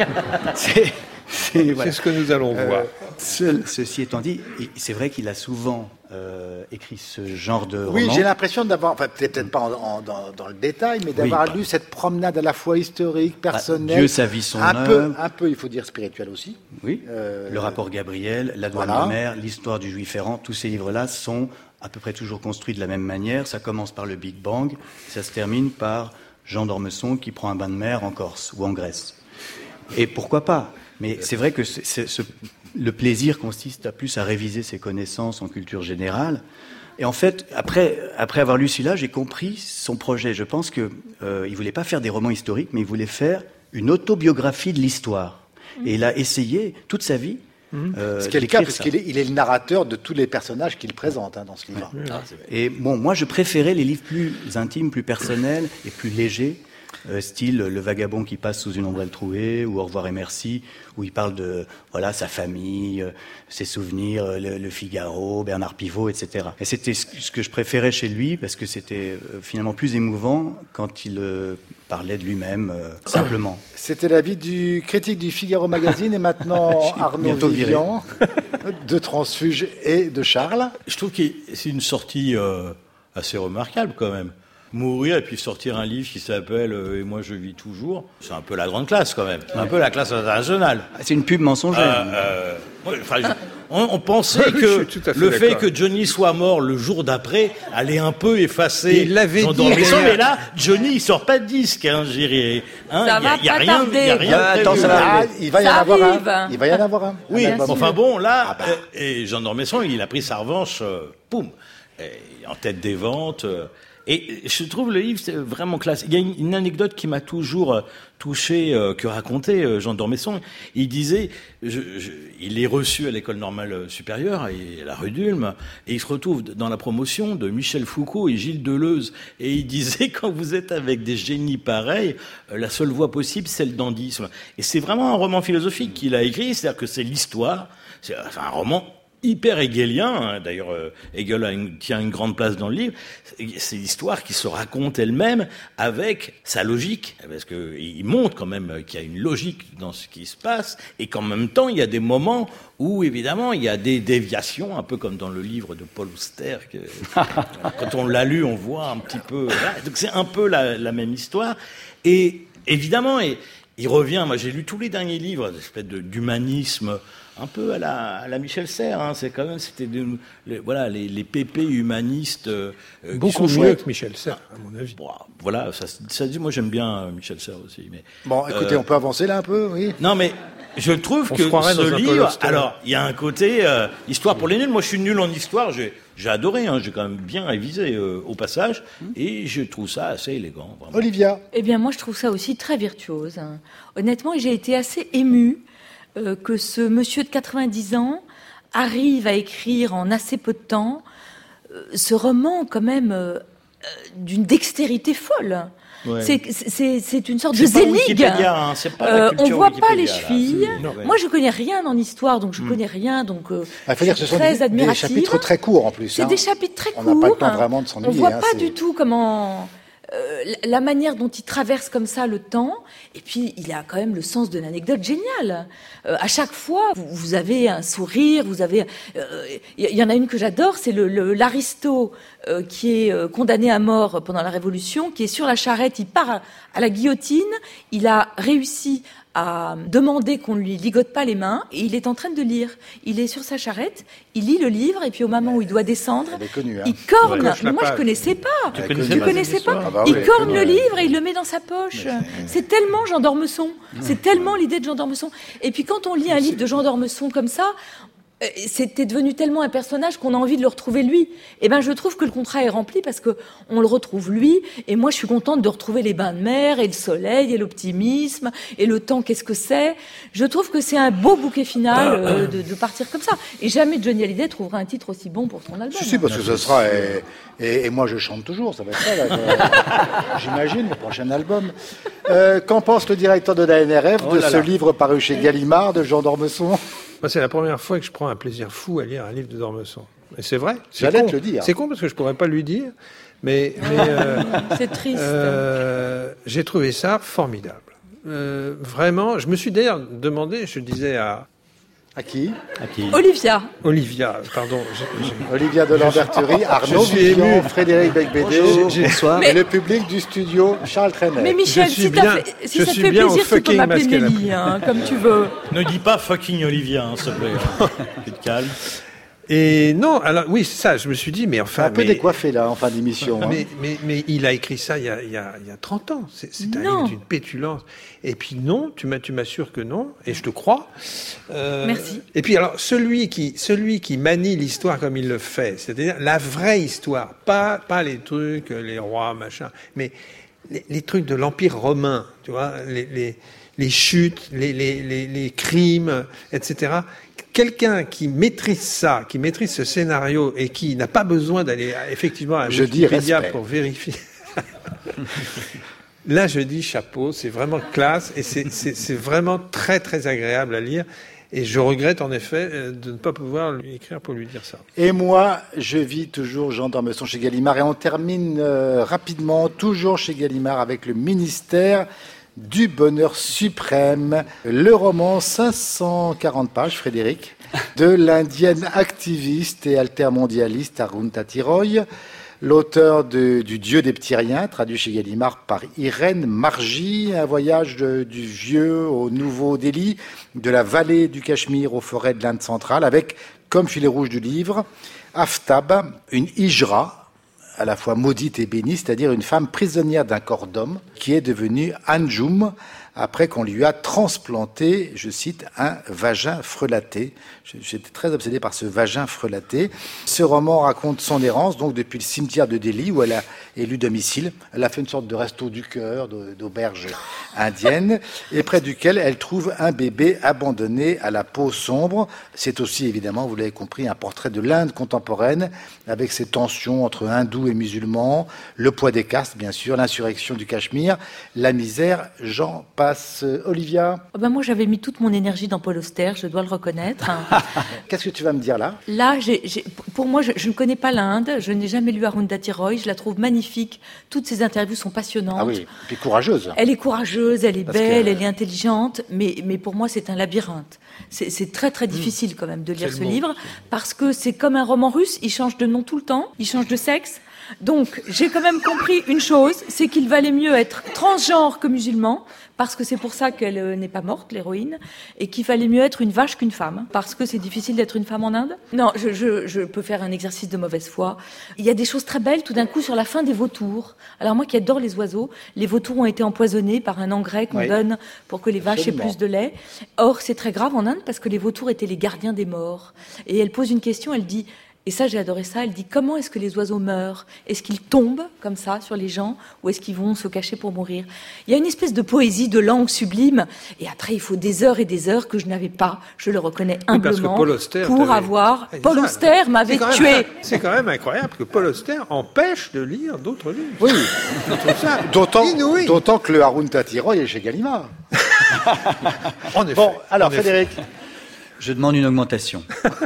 c'est, c'est- voilà. C'est ce que nous allons Euh, voir. Ce- ceci étant dit, il- c'est vrai qu'il a souvent euh, écrit ce genre de Oui, roman. j'ai l'impression d'avoir, enfin peut-être pas en- en- dans, dans le détail, mais d'avoir Oui. lu cette promenade à la fois historique, personnelle, Dieu, sa vie, son un peu, œuvre. un peu, il faut dire spirituelle aussi. Oui, Euh, le rapport Gabriel, la douane voilà. de mer, l'histoire du juif errant, tous ces livres-là sont à peu près toujours construits de la même manière. Ça commence par le Big Bang, ça se termine par Jean d'Ormesson qui prend un bain de mer en Corse ou en Grèce. Et pourquoi pas? Mais c'est vrai que c'est, c'est, ce, le plaisir consiste à plus à réviser ses connaissances en culture générale. Et en fait, après, après avoir lu celui-là, j'ai compris son projet. Je pense qu'il euh, ne voulait pas faire des romans historiques, mais il voulait faire une autobiographie de l'histoire. Et il a essayé toute sa vie euh, Ce qui est le cas, d'écrire ça. puisqu'il est, il est le narrateur de tous les personnages qu'il présente hein, dans ce livre. Ah, c'est vrai. Et bon, moi, je préférais les livres plus intimes, plus personnels et plus légers, euh, style Le vagabond qui passe sous une ombrelle trouée ou Au revoir et merci, où il parle de voilà sa famille, euh, ses souvenirs, euh, le, le Figaro, Bernard Pivot, et cetera. Et c'était ce, ce que je préférais chez lui parce que c'était euh, finalement plus émouvant quand il euh, parlait de lui-même euh, simplement. C'était l'avis du critique du Figaro Magazine et maintenant Je suis Arnaud bientôt viré. Vivian de Transfuge et de Charles. Je trouve que c'est une sortie euh, assez remarquable quand même. Mourir et puis sortir un livre qui s'appelle euh, Et moi je vis toujours, c'est un peu la grande classe quand même, un peu la classe internationale. Ah, c'est une pub mensongère. Euh, euh, ouais, enfin, je- on, on pensait Je que suis tout à fait le fait d'accord. que Johnny soit mort le jour d'après allait un peu effacer. Il l'avait Jean dit, d'Ormesson, d'ailleurs. mais là, Johnny il sort pas de disque, hein, j'irai. Hein, Ça y a- va y a pas rien, tarder. y a rien Ah, prévu. attends, ça va Ah, arriver. il va y Ça en avoir arrive. un. Il va y en avoir un. Oui, Un album. enfin bon, là, Ah bah. euh, et Jean d'Ormesson, il a pris sa revanche, euh, poum, et en tête des ventes. euh, et je trouve le livre c'est vraiment classe. Il y a une, une anecdote qui m'a toujours euh, touché, euh, que racontait euh, Jean d'Ormesson. Il disait, je, je, il est reçu à l'école normale supérieure, et à la rue d'Ulm, et il se retrouve dans la promotion de Michel Foucault et Gilles Deleuze. Et il disait, quand vous êtes avec des génies pareils, euh, la seule voie possible, c'est le dandysme. Et c'est vraiment un roman philosophique qu'il a écrit, c'est-à-dire que c'est l'histoire, c'est enfin, un roman hyper hegelien, hein. D'ailleurs euh, Hegel a une, tient une grande place dans le livre, c'est l'histoire qui se raconte elle-même avec sa logique, parce que il montre quand même qu'il y a une logique dans ce qui se passe, et qu'en même temps il y a des moments où évidemment il y a des déviations, un peu comme dans le livre de Paul Auster, que, quand on l'a lu on voit un petit peu, voilà. Donc c'est un peu la, la même histoire, et évidemment, et, il revient, moi j'ai lu tous les derniers livres, une espèce de, d'humanisme, un peu à la, à la Michel Serres, hein, c'est quand même, c'était de, les, voilà, les, les pépés humanistes. Euh, qui Beaucoup sont mieux chouettes. que Michel Serres, à mon avis. Bon, voilà, ça, ça dit, moi j'aime bien euh, Michel Serres aussi. Mais, Bon, écoutez, euh, on peut avancer là un peu, oui. non, mais je trouve On que se croirait ce dans un livre, Paul Auster. alors, il y a un côté euh, histoire pour les nuls. Moi, je suis nul en histoire, j'ai, j'ai adoré, hein, j'ai quand même bien révisé euh, au passage, et je trouve ça assez élégant. Vraiment. Olivia. Eh bien, moi, je trouve ça aussi très virtuose. hein. Honnêtement, j'ai été assez émue euh, que ce monsieur de quatre-vingt-dix ans arrive à écrire en assez peu de temps euh, ce roman, quand même, euh, euh, d'une dextérité folle. Ouais. C'est, c'est, c'est une sorte C'est de pas zélig. Wikipédia, hein, c'est pas la Euh, on culture voit pas les Wikipédia, là, chevilles. c'est- ouais. Moi, je connais rien en histoire, donc je connais rien, donc euh, Il faut dire que ce sont très des, des admirative. chapitres très courts en plus. C'est hein. des chapitres très On courts. n'a pas le temps vraiment de s'ennuyer, On voit hein, pas c'est- du tout comment euh, la manière dont il traverse comme ça le temps. Et puis il a quand même le sens de l'anecdote géniale. Euh, à chaque fois, vous, vous avez un sourire, vous avez. Il euh, y, y en a une que j'adore, c'est le, le l'aristo euh, qui est euh, condamné à mort pendant la Révolution, qui est sur la charrette, il part à, à la guillotine, il a réussi à demander qu'on ne lui ligote pas les mains, et il est en train de lire. Il est sur sa charrette, il lit le livre, et puis au moment où il doit descendre, Elle est connue, hein. il corne. Ouais, Mais moi, la je page. connaissais pas. Elle est connaissais connue. Je pas connaissais cette pas. histoire. Ah bah il oui, corne ouais. le livre et il le met dans sa poche. C'est tellement Jean d'Ormesson. C'est tellement l'idée de Jean d'Ormesson. Et puis quand on lit un livre de Jean d'Ormesson comme ça, c'était devenu tellement un personnage qu'on a envie de le retrouver lui. Et ben, je trouve que le contrat est rempli parce que on le retrouve lui. Et moi, je suis contente de retrouver les bains de mer et le soleil et l'optimisme et le temps. Qu'est-ce que c'est ? Je trouve que c'est un beau bouquet final euh, de, de partir comme ça. Et jamais Johnny Hallyday trouvera un titre aussi bon pour son album. Si, si, parce que ce sera. Et, et, et moi, je chante toujours. Ça va être ça, là. J'imagine le prochain album. Euh, qu'en pense le directeur de la N R F oh de ce là. livre paru chez Gallimard de Jean d'Ormesson ? Moi, c'est la première fois que je prends un plaisir fou à lire un livre de d'Ormesson. Et c'est vrai. C'est J'allais con. te le dire. C'est con parce que je pourrais pas lui dire, mais, mais euh, c'est triste. Euh, j'ai trouvé ça formidable. Euh, vraiment, je me suis d'ailleurs demandé, je disais à à qui À qui Olivia. Olivia, pardon. J'ai, j'ai... Olivia de Lamberterie, Arnaud Villon, Frédéric Becbédé, et le public du studio Charles Trenet. Mais Michel, si, bien, si ça te fait plaisir, tu peux m'appeler Nelly, hein, comme tu veux. Ne dis pas fucking Olivia, hein, s'il te plaît. Hein. Tu te calmes. Et non, alors oui, c'est ça, je me suis dit, mais enfin... Un peu mais, décoiffé, là, en fin d'émission. Mais, hein. mais, mais, mais il a écrit ça il y a, il y a, il y a trente ans. C'est, c'est un livre d'une pétulance. Et puis non, tu, m'as, tu m'assures que non, et je te crois. Euh, Merci. Et puis alors, celui qui, celui qui manie l'histoire comme il le fait, c'est-à-dire la vraie histoire, pas, pas les trucs, les rois, machin, mais les, les trucs de l'Empire romain, tu vois, les, les, les chutes, les, les, les, les crimes, et cetera. Quelqu'un qui maîtrise ça, qui maîtrise ce scénario et qui n'a pas besoin d'aller effectivement à Wikipédia pour vérifier. Là, je dis chapeau, c'est vraiment classe et c'est, c'est, c'est vraiment très très agréable à lire. Et je regrette en effet de ne pas pouvoir lui écrire pour lui dire ça. Et moi, je vis toujours Jean d'Ormesson chez Gallimard et on termine euh, rapidement, toujours chez Gallimard avec le ministère du bonheur suprême, le roman cinq cent quarante pages, Frédéric, de l'indienne activiste et altermondialiste Arundhati Roy, l'auteur de, du Dieu des petits riens, traduit chez Gallimard par Irène Margy, un voyage de, du vieux au nouveau Delhi, de la vallée du Cachemire aux forêts de l'Inde centrale, avec, comme filet rouge du livre, Aftab, une hijra, à la fois maudite et bénie, c'est-à-dire une femme prisonnière d'un corps d'homme qui est devenue Anjum après qu'on lui a transplanté, je cite, un vagin frelaté. J'étais très obsédé par ce vagin frelaté. Ce roman raconte son errance, donc depuis le cimetière de Delhi, où elle a élu domicile. Elle a fait une sorte de resto du cœur, d'auberge indienne, et près duquel elle trouve un bébé abandonné à la peau sombre. C'est aussi, évidemment, vous l'avez compris, un portrait de l'Inde contemporaine, avec ses tensions entre hindous et musulmans, le poids des castes, bien sûr, l'insurrection du Cachemire, la misère, j'en passe. Olivia. Oh ben moi, j'avais mis toute mon énergie dans Paul Auster, je dois le reconnaître. Qu'est-ce que tu vas me dire là ? Là, j'ai, j'ai, pour moi, je, je ne connais pas l'Inde, je n'ai jamais lu Arundhati Roy, je la trouve magnifique, toutes ses interviews sont passionnantes. Ah oui, et puis courageuse. Elle est courageuse, elle est Parce belle, que... elle est intelligente, mais, mais pour moi, c'est un labyrinthe. C'est, c'est très très difficile mmh. quand même de lire c'est ce livre, parce que c'est comme un roman russe, il change de nom tout le temps, il change de sexe. Donc, j'ai quand même compris une chose, c'est qu'il valait mieux être transgenre que musulman, parce que c'est pour ça qu'elle euh, n'est pas morte, l'héroïne, et qu'il fallait mieux être une vache qu'une femme, parce que c'est difficile d'être une femme en Inde. Non, je, je, je peux faire un exercice de mauvaise foi. Il y a des choses très belles, tout d'un coup, sur la fin des vautours. Alors moi qui adore les oiseaux, les vautours ont été empoisonnés par un engrais qu'on oui. donne pour que les vaches Absolument. aient plus de lait. Or, c'est très grave en Inde, parce que les vautours étaient les gardiens des morts. Et elle pose une question, elle dit... Et ça, j'ai adoré ça. Elle dit, comment est-ce que les oiseaux meurent ? Est-ce qu'ils tombent comme ça sur les gens ou est-ce qu'ils vont se cacher pour mourir ? Il y a une espèce de poésie, de langue sublime. Et après, il faut des heures et des heures que je n'avais pas, je le reconnais humblement, Paul Auster, pour avoir... Paul Auster m'avait c'est tué. Même, c'est quand même incroyable que Paul Auster empêche de lire d'autres livres. Oui, ça d'autant, d'autant que le Arundhati Roy est chez Gallimard. En effet. Bon, alors en Frédéric... Je demande une augmentation.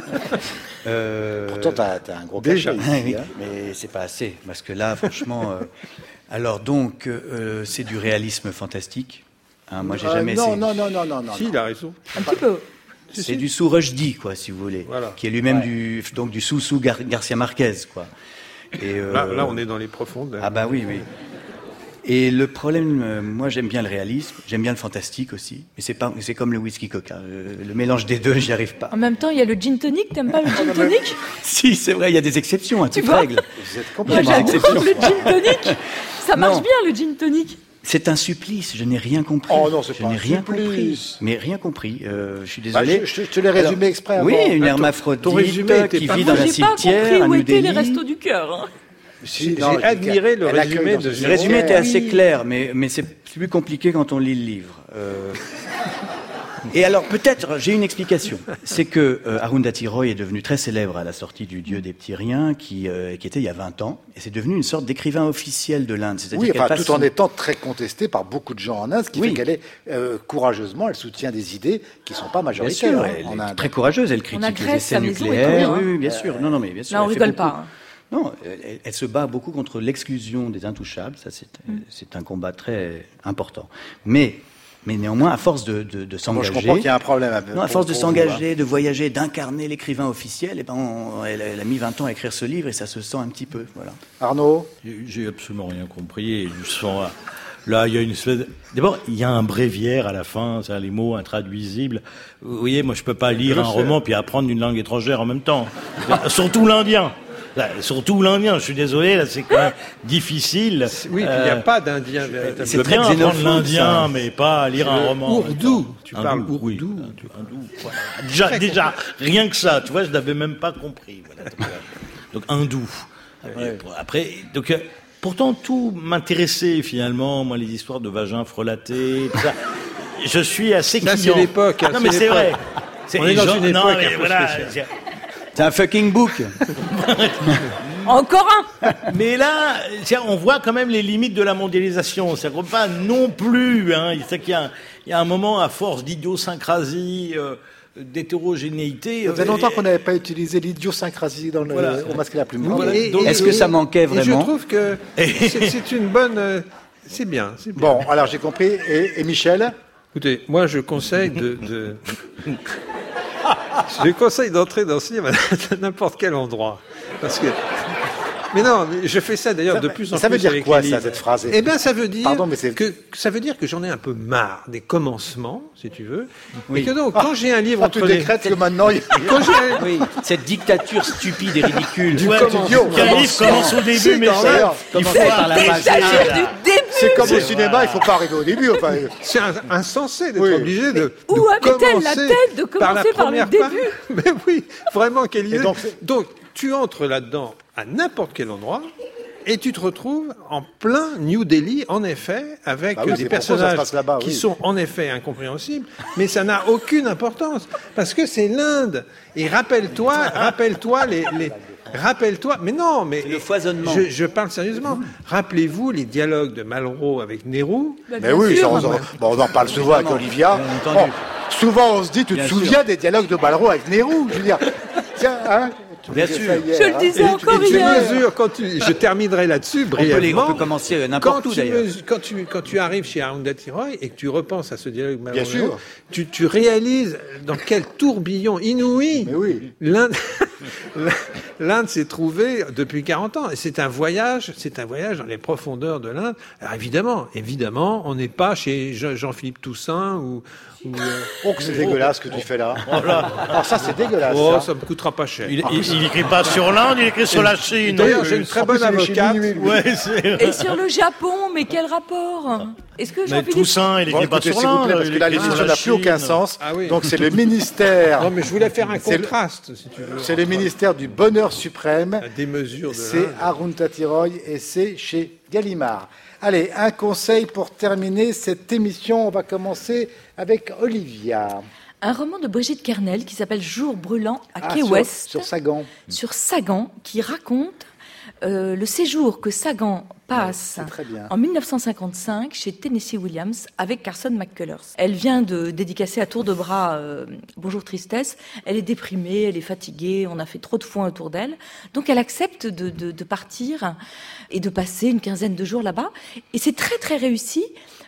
euh, Pourtant, t'as, t'as un gros déjà, cachet ici, hein. Mais c'est pas assez, parce que là, franchement... Euh, alors donc, euh, c'est du réalisme fantastique. Hein, moi, j'ai euh, jamais... Non, non, non, non, non, non. Si, il a raison. Un petit peu. C'est si, du sous Rushdie, quoi, si vous voulez. Voilà. Qui est lui-même ouais. du, donc, du sous-sous Gar- Garcia Marquez, quoi. Et euh, là, là, on est dans les profondeurs. Ah bah oui, oui. Et le problème, euh, moi j'aime bien le réalisme, j'aime bien le fantastique aussi, mais c'est pas, c'est comme le whisky coca, le, le mélange des deux, j'y arrive pas. En même temps, il y a le gin tonic, t'aimes pas le gin tonic ? Si, c'est vrai, il y a des exceptions à toute vois règle. Vous êtes complètement. Moi, j'adore le gin tonic. Ça marche non. bien le gin tonic. C'est un supplice, je n'ai rien compris. Oh non, c'est je pas n'ai un rien supplice. compris. Mais rien compris. Euh, je suis désolé. Bah, je, je, je te l'ai résumé Alors, exprès avant. Oui, une ton- hermaphrodite ton résumé qui était vit pas- dans un J'ai pas cimetière compris à où New étaient les Delhi. restos du cœur. hein. Si, J'ai non, je dis admiré qu'elle- le elle accueille résumé dans de une ce Le résumé cimetière. était assez Oui. clair, mais, mais c'est plus compliqué quand on lit le livre. Euh, Et alors, peut-être, j'ai une explication. C'est que euh, Arundhati Roy est devenu très célèbre à la sortie du Dieu des petits riens, qui, euh, qui était il y a vingt ans, et c'est devenu une sorte d'écrivain officiel de l'Inde. C'est-à-dire Oui, qu'elle enfin, passe tout en son- étant très contestée par beaucoup de gens en Inde, ce qui Oui. fait qu'elle est euh, courageusement, elle soutient des idées qui ne sont pas Bien majoritaires sûr, hein, elle en est Inde. très courageuse, elle On critique les agresse essais sa maison et nucléaires. tout, hein. Oui, oui, bien sûr. Non, non, mais bien sûr. Là, on elle fait rigole beaucoup. pas. hein. Non, elle, elle se bat beaucoup contre l'exclusion des intouchables. Ça, c'est Mm. c'est un combat très important. Mais, mais néanmoins, à force de, de, de Moi, s'engager, je comprends qu'il y a un problème. avec- non, à pour- force de pour vous, s'engager, de voyager, d'incarner l'écrivain officiel, et ben, on- elle, elle a mis vingt ans à écrire ce livre et ça se sent un petit peu. Voilà. hein. Arnaud, J'ai absolument rien compris. Et je sens, là, il y a une espèce de... D'abord, il y a un bréviaire à la fin, c'est les mots intraduisibles. Vous voyez, moi, je peux pas lire Je un sais. roman puis apprendre une langue étrangère en même temps. Surtout l'indien. Là, surtout l'indien, je suis désolé, là, c'est quand même difficile. Oui, puis il n'y a pas d'Indien véritablement. Je veux très bien apprendre xénophobe, l'indien, ça. mais pas lire un roman. en même Ourdou, temps. tu Hindou, parles oui, ourdou. hindou, voilà. Déjà, déjà, rien que ça, tu vois, je n'avais même pas compris. Voilà. Donc, euh, donc, hindou. Et pour- Après, donc, euh, pourtant, tout m'intéressait finalement, moi, les histoires de vagins frelatés, tout ça. Je suis assez Ça, client. c'est l'époque, hein, Non, mais c'est c'est vrai. l'époque. C'est- On est dans genre- une non, époque mais un peu voilà, spéciale. c'est- C'est un fucking book. Encore un. Mais là, tiens, on voit quand même les limites de la mondialisation. C'est pas non plus. Hein, c'est qu'il y a, il y a un moment, à force d'idiosyncrasie, euh, d'hétérogénéité. ça faisait euh, longtemps qu'on n'avait pas utilisé l'idiosyncrasie dans le, Voilà. au masculin plus Voilà. Et- Donc, et- Est-ce que ça manquait et je vraiment trouve que c'est c'est une bonne... euh, C'est bien, c'est bien. Bon, alors j'ai compris. Et, et Michel Écoutez, moi je conseille de... de... je conseille d'entrer dans ce livre à n'importe quel endroit. Parce que... Mais non, mais je fais ça d'ailleurs Ça- de plus en ça plus veut dire avec quoi, les ça, livres. cette phrase Eh bien, ça veut dire Pardon, mais c'est- que ça veut dire que j'en ai un peu marre des commencements, si tu veux, Oui. et que donc quand j'ai un livre Ah, tu entre les... décrètes que maintenant, il y a- Quand j'ai un- Oui, cette dictature stupide et ridicule. Ouais, commencement. qu'un livre commence au début, Si, mais quand ça, même. il faut Commencez par la page. Dictature du début. c'est comme au cinéma, il faut pas arriver au début. Enfin, C'est un- insensé d'être Oui. obligé de, où de avait-elle la commencer tête de par la commencer par le première page. Mais oui, vraiment, quelle idée. Et donc, Donc, c'est- tu entres là-dedans à n'importe quel endroit et tu te retrouves en plein New Delhi, en effet, avec Bah oui, des c'est pourquoi ça se personnages passe là-bas, qui oui. sont en effet incompréhensibles, mais ça n'a aucune importance parce que c'est l'Inde. Et rappelle-toi, rappelle-toi les, les rappelle-toi, mais non, mais le foisonnement. Je, je parle sérieusement. Rappelez-vous les dialogues de Malraux avec Nehru. Bah, mais bien oui, sûr. ça, on, en- bon, on en parle souvent avec Olivia. bien entendu. Bon, souvent, on se dit, tu Bien te sûr. souviens des dialogues de Balrog avec Nehru Je veux dire, tiens, hein tu Bien disais sûr. ça hier, Je le hein. disais Et tu- encore et tu Tu hier. mesures, quand tu, je terminerai là-dessus On peut, les- brièvement. on peut commencer Quand n'importe où tu, d'ailleurs. mesu- quand, tu, quand tu arrives chez Arundhati Roy et que tu repenses à ce dialogue Bien malheureux, sûr. tu, tu réalises dans quel tourbillon inouï Mais oui. l'Inde, l'Inde s'est trouvée depuis quarante ans. Et c'est un voyage, c'est un voyage dans les profondeurs de l'Inde. Alors évidemment, évidemment, on n'est pas chez Jean- Jean-Philippe Toussaint ou... ou euh, Oh, que c'est dégueulasse ce que tu fais là. Alors ça, c'est dégueulasse. oh, ça. ça me coûtera pas cher. il, il, il écrit pas sur l'Inde, il écrit sur la Chine. D'ailleurs, Euh, j'ai une très En plus, bonne il est chez avocate. Minuit, lui. Ouais, c'est... Et sur le Japon, mais quel rapport? Est-ce que Mais Jean-Philippe... Toussaint, il Bon, écrit pas écoutez, sur s'il vous plaît, l'Inde, parce que il là, écrit sur l'émission la n'a plus aucun Chine. sens. Ah oui. Donc c'est le ministère, Non, mais je voulais faire un C'est le- contraste, si tu veux. c'est le ministère du bonheur suprême. La démesure de C'est l'Inde. Arundhati Roy et c'est chez Gallimard. Allez, un conseil pour terminer cette émission. On va commencer avec Olivia. Un roman de Brigitte Kernel qui s'appelle Jour brûlant à Ah, Key sur, West, sur Sagan. sur Sagan, qui raconte euh, le séjour que Sagan passe c'est très bien. en mille neuf cent cinquante-cinq chez Tennessee Williams avec Carson McCullers. Elle vient de dédicacer à tour de bras euh, Bonjour Tristesse. Elle est déprimée, elle est fatiguée, on a fait trop de foin autour d'elle. Donc elle accepte de, de, de partir et de passer une quinzaine de jours là-bas. Et c'est très très réussi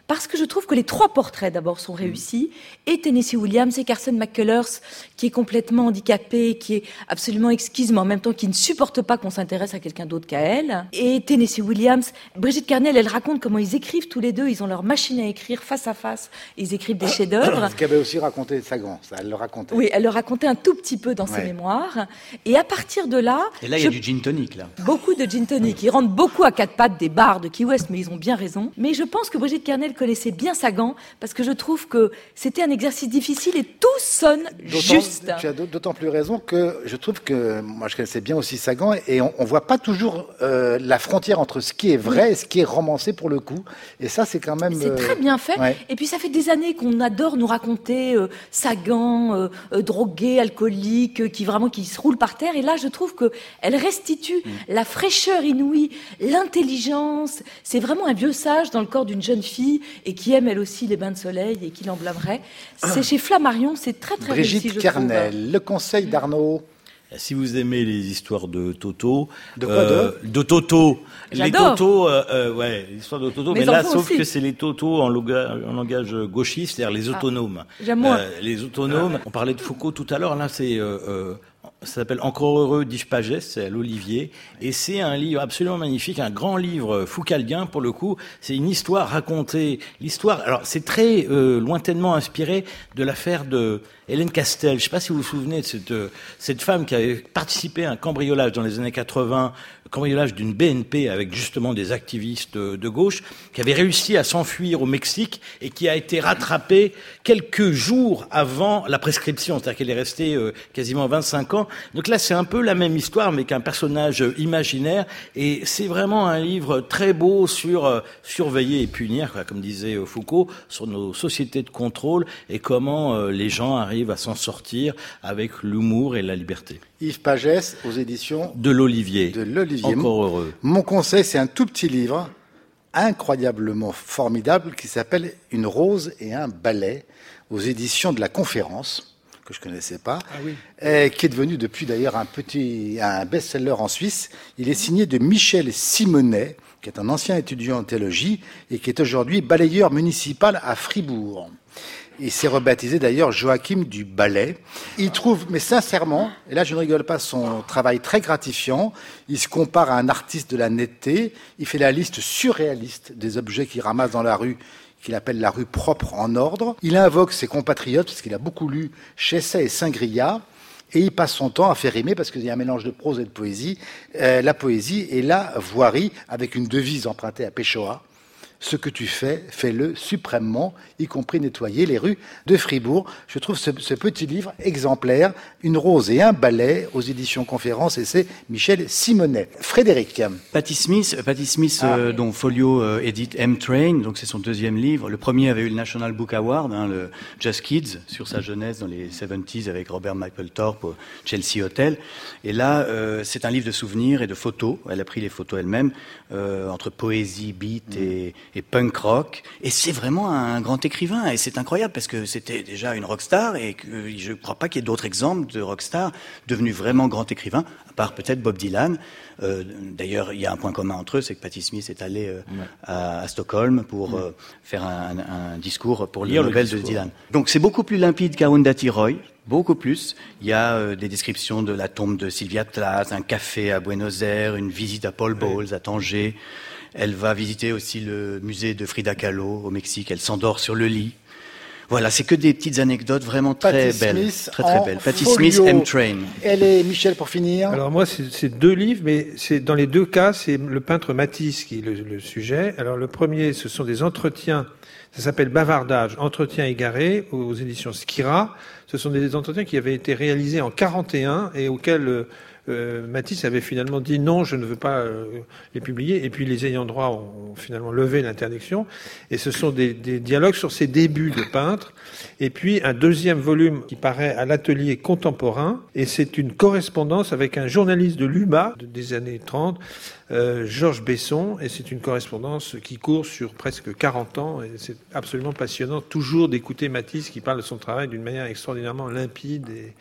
parce que je trouve que les trois portraits d'abord sont réussis, et Tennessee Williams et Carson McCullers, qui est complètement handicapée, qui est absolument exquise, mais en même temps qui ne supporte pas qu'on s'intéresse à quelqu'un d'autre qu'à elle. Et Tennessee Williams, Brigitte Kernel, elle raconte comment ils écrivent tous les deux, ils ont leur machine à écrire face à face, ils écrivent des chefs-d'œuvre. Ce qu'avait aussi raconté Sagan, ça, elle le racontait. Oui, elle le racontait un tout petit peu dans ouais. ses mémoires. Et à partir de là... Et là, il y a du gin tonic, là. Beaucoup de gin tonic. Ils rentrent beaucoup à quatre pattes des bars de Key West, mais ils ont bien raison. Mais je pense que Brigitte Kernel connaissait bien Sagan, parce que je trouve que c'était un exercice difficile et tout sonne d'autant, juste. Tu as d'autant plus raison que je trouve que, moi je connaissais bien aussi Sagan, et on, on voit pas toujours euh, la frontière entre ce qui est vrai oui. et ce qui est romancé pour le coup. Et ça, c'est quand même... C'est euh, très bien fait. Ouais. Et puis ça fait des années qu'on adore nous raconter euh, Sagan, euh, euh, drogué, alcoolique, euh, qui vraiment qui se roule par terre. Et là, je trouve que elle restitue mmh. la fraîcheur inouïe, l'intelligence. C'est vraiment un vieux sage dans le corps d'une jeune fille et qui aime elle aussi les bains de soleil et qui l'en blâmerait. C'est chez Flammarion, c'est très très Brigitte réussi, je Kernel, trouve. Le conseil d'Arnaud. Si vous aimez les histoires de Toto, de quoi euh, de, de Toto, J'adore. les Toto, euh, euh, ouais, l'histoire de Toto, Mes mais là, enfants sauf aussi. que c'est les Toto en, loga, en langage gauchiste, c'est-à-dire les autonomes. Ah, j'aime moins. Euh, les autonomes. On parlait de Foucault tout à l'heure. Là, c'est euh, euh, ça s'appelle Encore heureux, dis-je pagès, c'est à l'Olivier, et c'est un livre absolument magnifique, un grand livre foucaldien pour le coup. C'est une histoire racontée, l'histoire. Alors c'est très euh, lointainement inspiré de l'affaire de Hélène Castel. Je ne sais pas si vous vous souvenez de cette, euh, cette femme qui avait participé à un cambriolage dans les années quatre-vingts, cambriolage d'une B N P avec justement des activistes de gauche, qui avait réussi à s'enfuir au Mexique et qui a été rattrapée quelques jours avant la prescription, c'est-à-dire qu'elle est restée euh, quasiment vingt-cinq ans. Donc là, c'est un peu la même histoire, mais qu'un personnage imaginaire, et c'est vraiment un livre très beau sur euh, surveiller et punir, quoi, comme disait euh, Foucault, sur nos sociétés de contrôle et comment euh, les gens arrivent à s'en sortir avec l'humour et la liberté. Yves Pagès, aux éditions de l'Olivier. De l'Olivier. Encore heureux. Mon conseil, c'est un tout petit livre, incroyablement formidable, qui s'appelle Une rose et un balai, aux éditions de La Conférence, que je connaissais pas, ah oui. et qui est devenu depuis d'ailleurs un petit, un best-seller en Suisse. Il est signé de Michel Simonet, qui est un ancien étudiant en théologie et qui est aujourd'hui balayeur municipal à Fribourg. Il s'est rebaptisé d'ailleurs Joachim du Balai. Il trouve, mais sincèrement, et là je ne rigole pas, son travail très gratifiant. Il se compare à un artiste de la netteté. Il fait la liste surréaliste des objets qu'il ramasse dans la rue, qu'il appelle la rue propre en ordre. Il invoque ses compatriotes, parce qu'il a beaucoup lu Chesset et Saint-Grillat. Et il passe son temps à faire rimer, parce qu'il y a un mélange de prose et de poésie, euh, la poésie et la voirie, avec une devise empruntée à Péchoa. Ce que tu fais, fais-le suprêmement, y compris nettoyer les rues de Fribourg. Je trouve ce, ce petit livre exemplaire, Une rose et un balai, aux éditions Conférence, et c'est Michel Simonet. Frédéric. Patti Smith, Patti Smith ah. euh, dont Folio euh, édite M-Train, donc c'est son deuxième livre. Le premier avait eu le National Book Award, hein, le Just Kids, sur sa jeunesse dans les soixante-dix avec Robert Mapplethorpe au Chelsea Hotel. Et là, euh, c'est un livre de souvenirs et de photos. Elle a pris les photos elle-même, euh, entre poésie, beat mmh. et et punk rock, et c'est vraiment un grand écrivain, et c'est incroyable parce que c'était déjà une rockstar, et que je ne crois pas qu'il y ait d'autres exemples de rockstars devenus vraiment grands écrivains, à part peut-être Bob Dylan. Euh, d'ailleurs, il y a un point commun entre eux, c'est que Patti Smith est allée euh, ouais. à, à Stockholm pour euh, faire un, un discours pour le Nobel de Dylan. Donc c'est beaucoup plus limpide qu'Arundhati Roy, beaucoup plus. Il y a euh, des descriptions de la tombe de Sylvia Plath, un café à Buenos Aires, une visite à Paul Bowles ouais. à Tanger. Elle va visiter aussi le musée de Frida Kahlo au Mexique. Elle s'endort sur le lit. Voilà, c'est que des petites anecdotes vraiment très Patti belles. Smith très très belles. Patti Folio. Smith, M-Train. Elle est Michel pour finir. Alors moi, c'est, c'est deux livres, mais c'est dans les deux cas, c'est le peintre Matisse qui est le, le sujet. Alors le premier, ce sont des entretiens. Ça s'appelle Bavardage, Entretien égaré, aux éditions Skira. Ce sont des entretiens qui avaient été réalisés en quarante et un et auxquels Euh, Matisse avait finalement dit non, je ne veux pas euh, les publier, et puis les ayants droit ont, ont finalement levé l'interdiction, et ce sont des, des dialogues sur ses débuts de peintre, et puis un deuxième volume qui paraît à l'Atelier Contemporain, et c'est une correspondance avec un journaliste de l'U B A des années trente, euh, Georges Besson, et c'est une correspondance qui court sur presque quarante ans, et c'est absolument passionnant toujours d'écouter Matisse qui parle de son travail d'une manière extraordinairement limpide et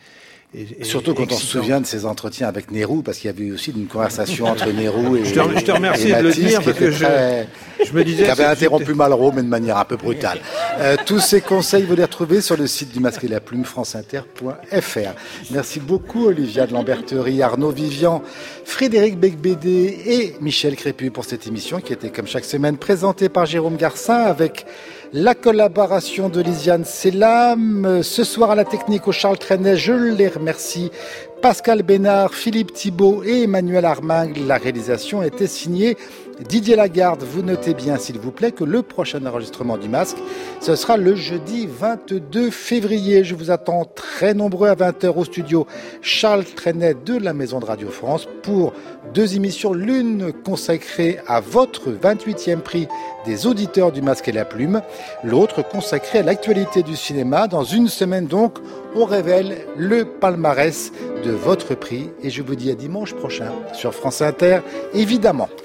et, et surtout quand excitant. on se souvient de ces entretiens avec Nehru, parce qu'il y avait eu aussi une conversation entre Nehru et je te, je te remercie et de le Matisse, dire parce que très, je, je me disais qui avait interrompu j'étais... Malraux, mais de manière un peu brutale. Euh, tous ces conseils, vous les retrouvez sur le site du Masque et la Plume, franceinter point f r. Merci beaucoup Olivia de Lamberterie, Arnaud Vivian, Frédéric Becbédé et Michel Crépu pour cette émission qui était comme chaque semaine présentée par Jérôme Garcin avec la collaboration de Lisiane Selam. Ce soir à la technique au Charles Trenet, je les remercie. Pascal Bénard, Philippe Thibault et Emmanuel Armingue. La réalisation était signée Didier Lagarde. Vous notez bien, s'il vous plaît, que le prochain enregistrement du Masque, ce sera le jeudi vingt-deux février. Je vous attends très nombreux à vingt heures au studio Charles Trenet de la Maison de Radio France pour deux émissions, l'une consacrée à votre vingt-huitième prix des auditeurs du Masque et la Plume, l'autre consacrée à l'actualité du cinéma. Dans une semaine donc, on révèle le palmarès de votre prix et je vous dis à dimanche prochain sur France Inter, évidemment.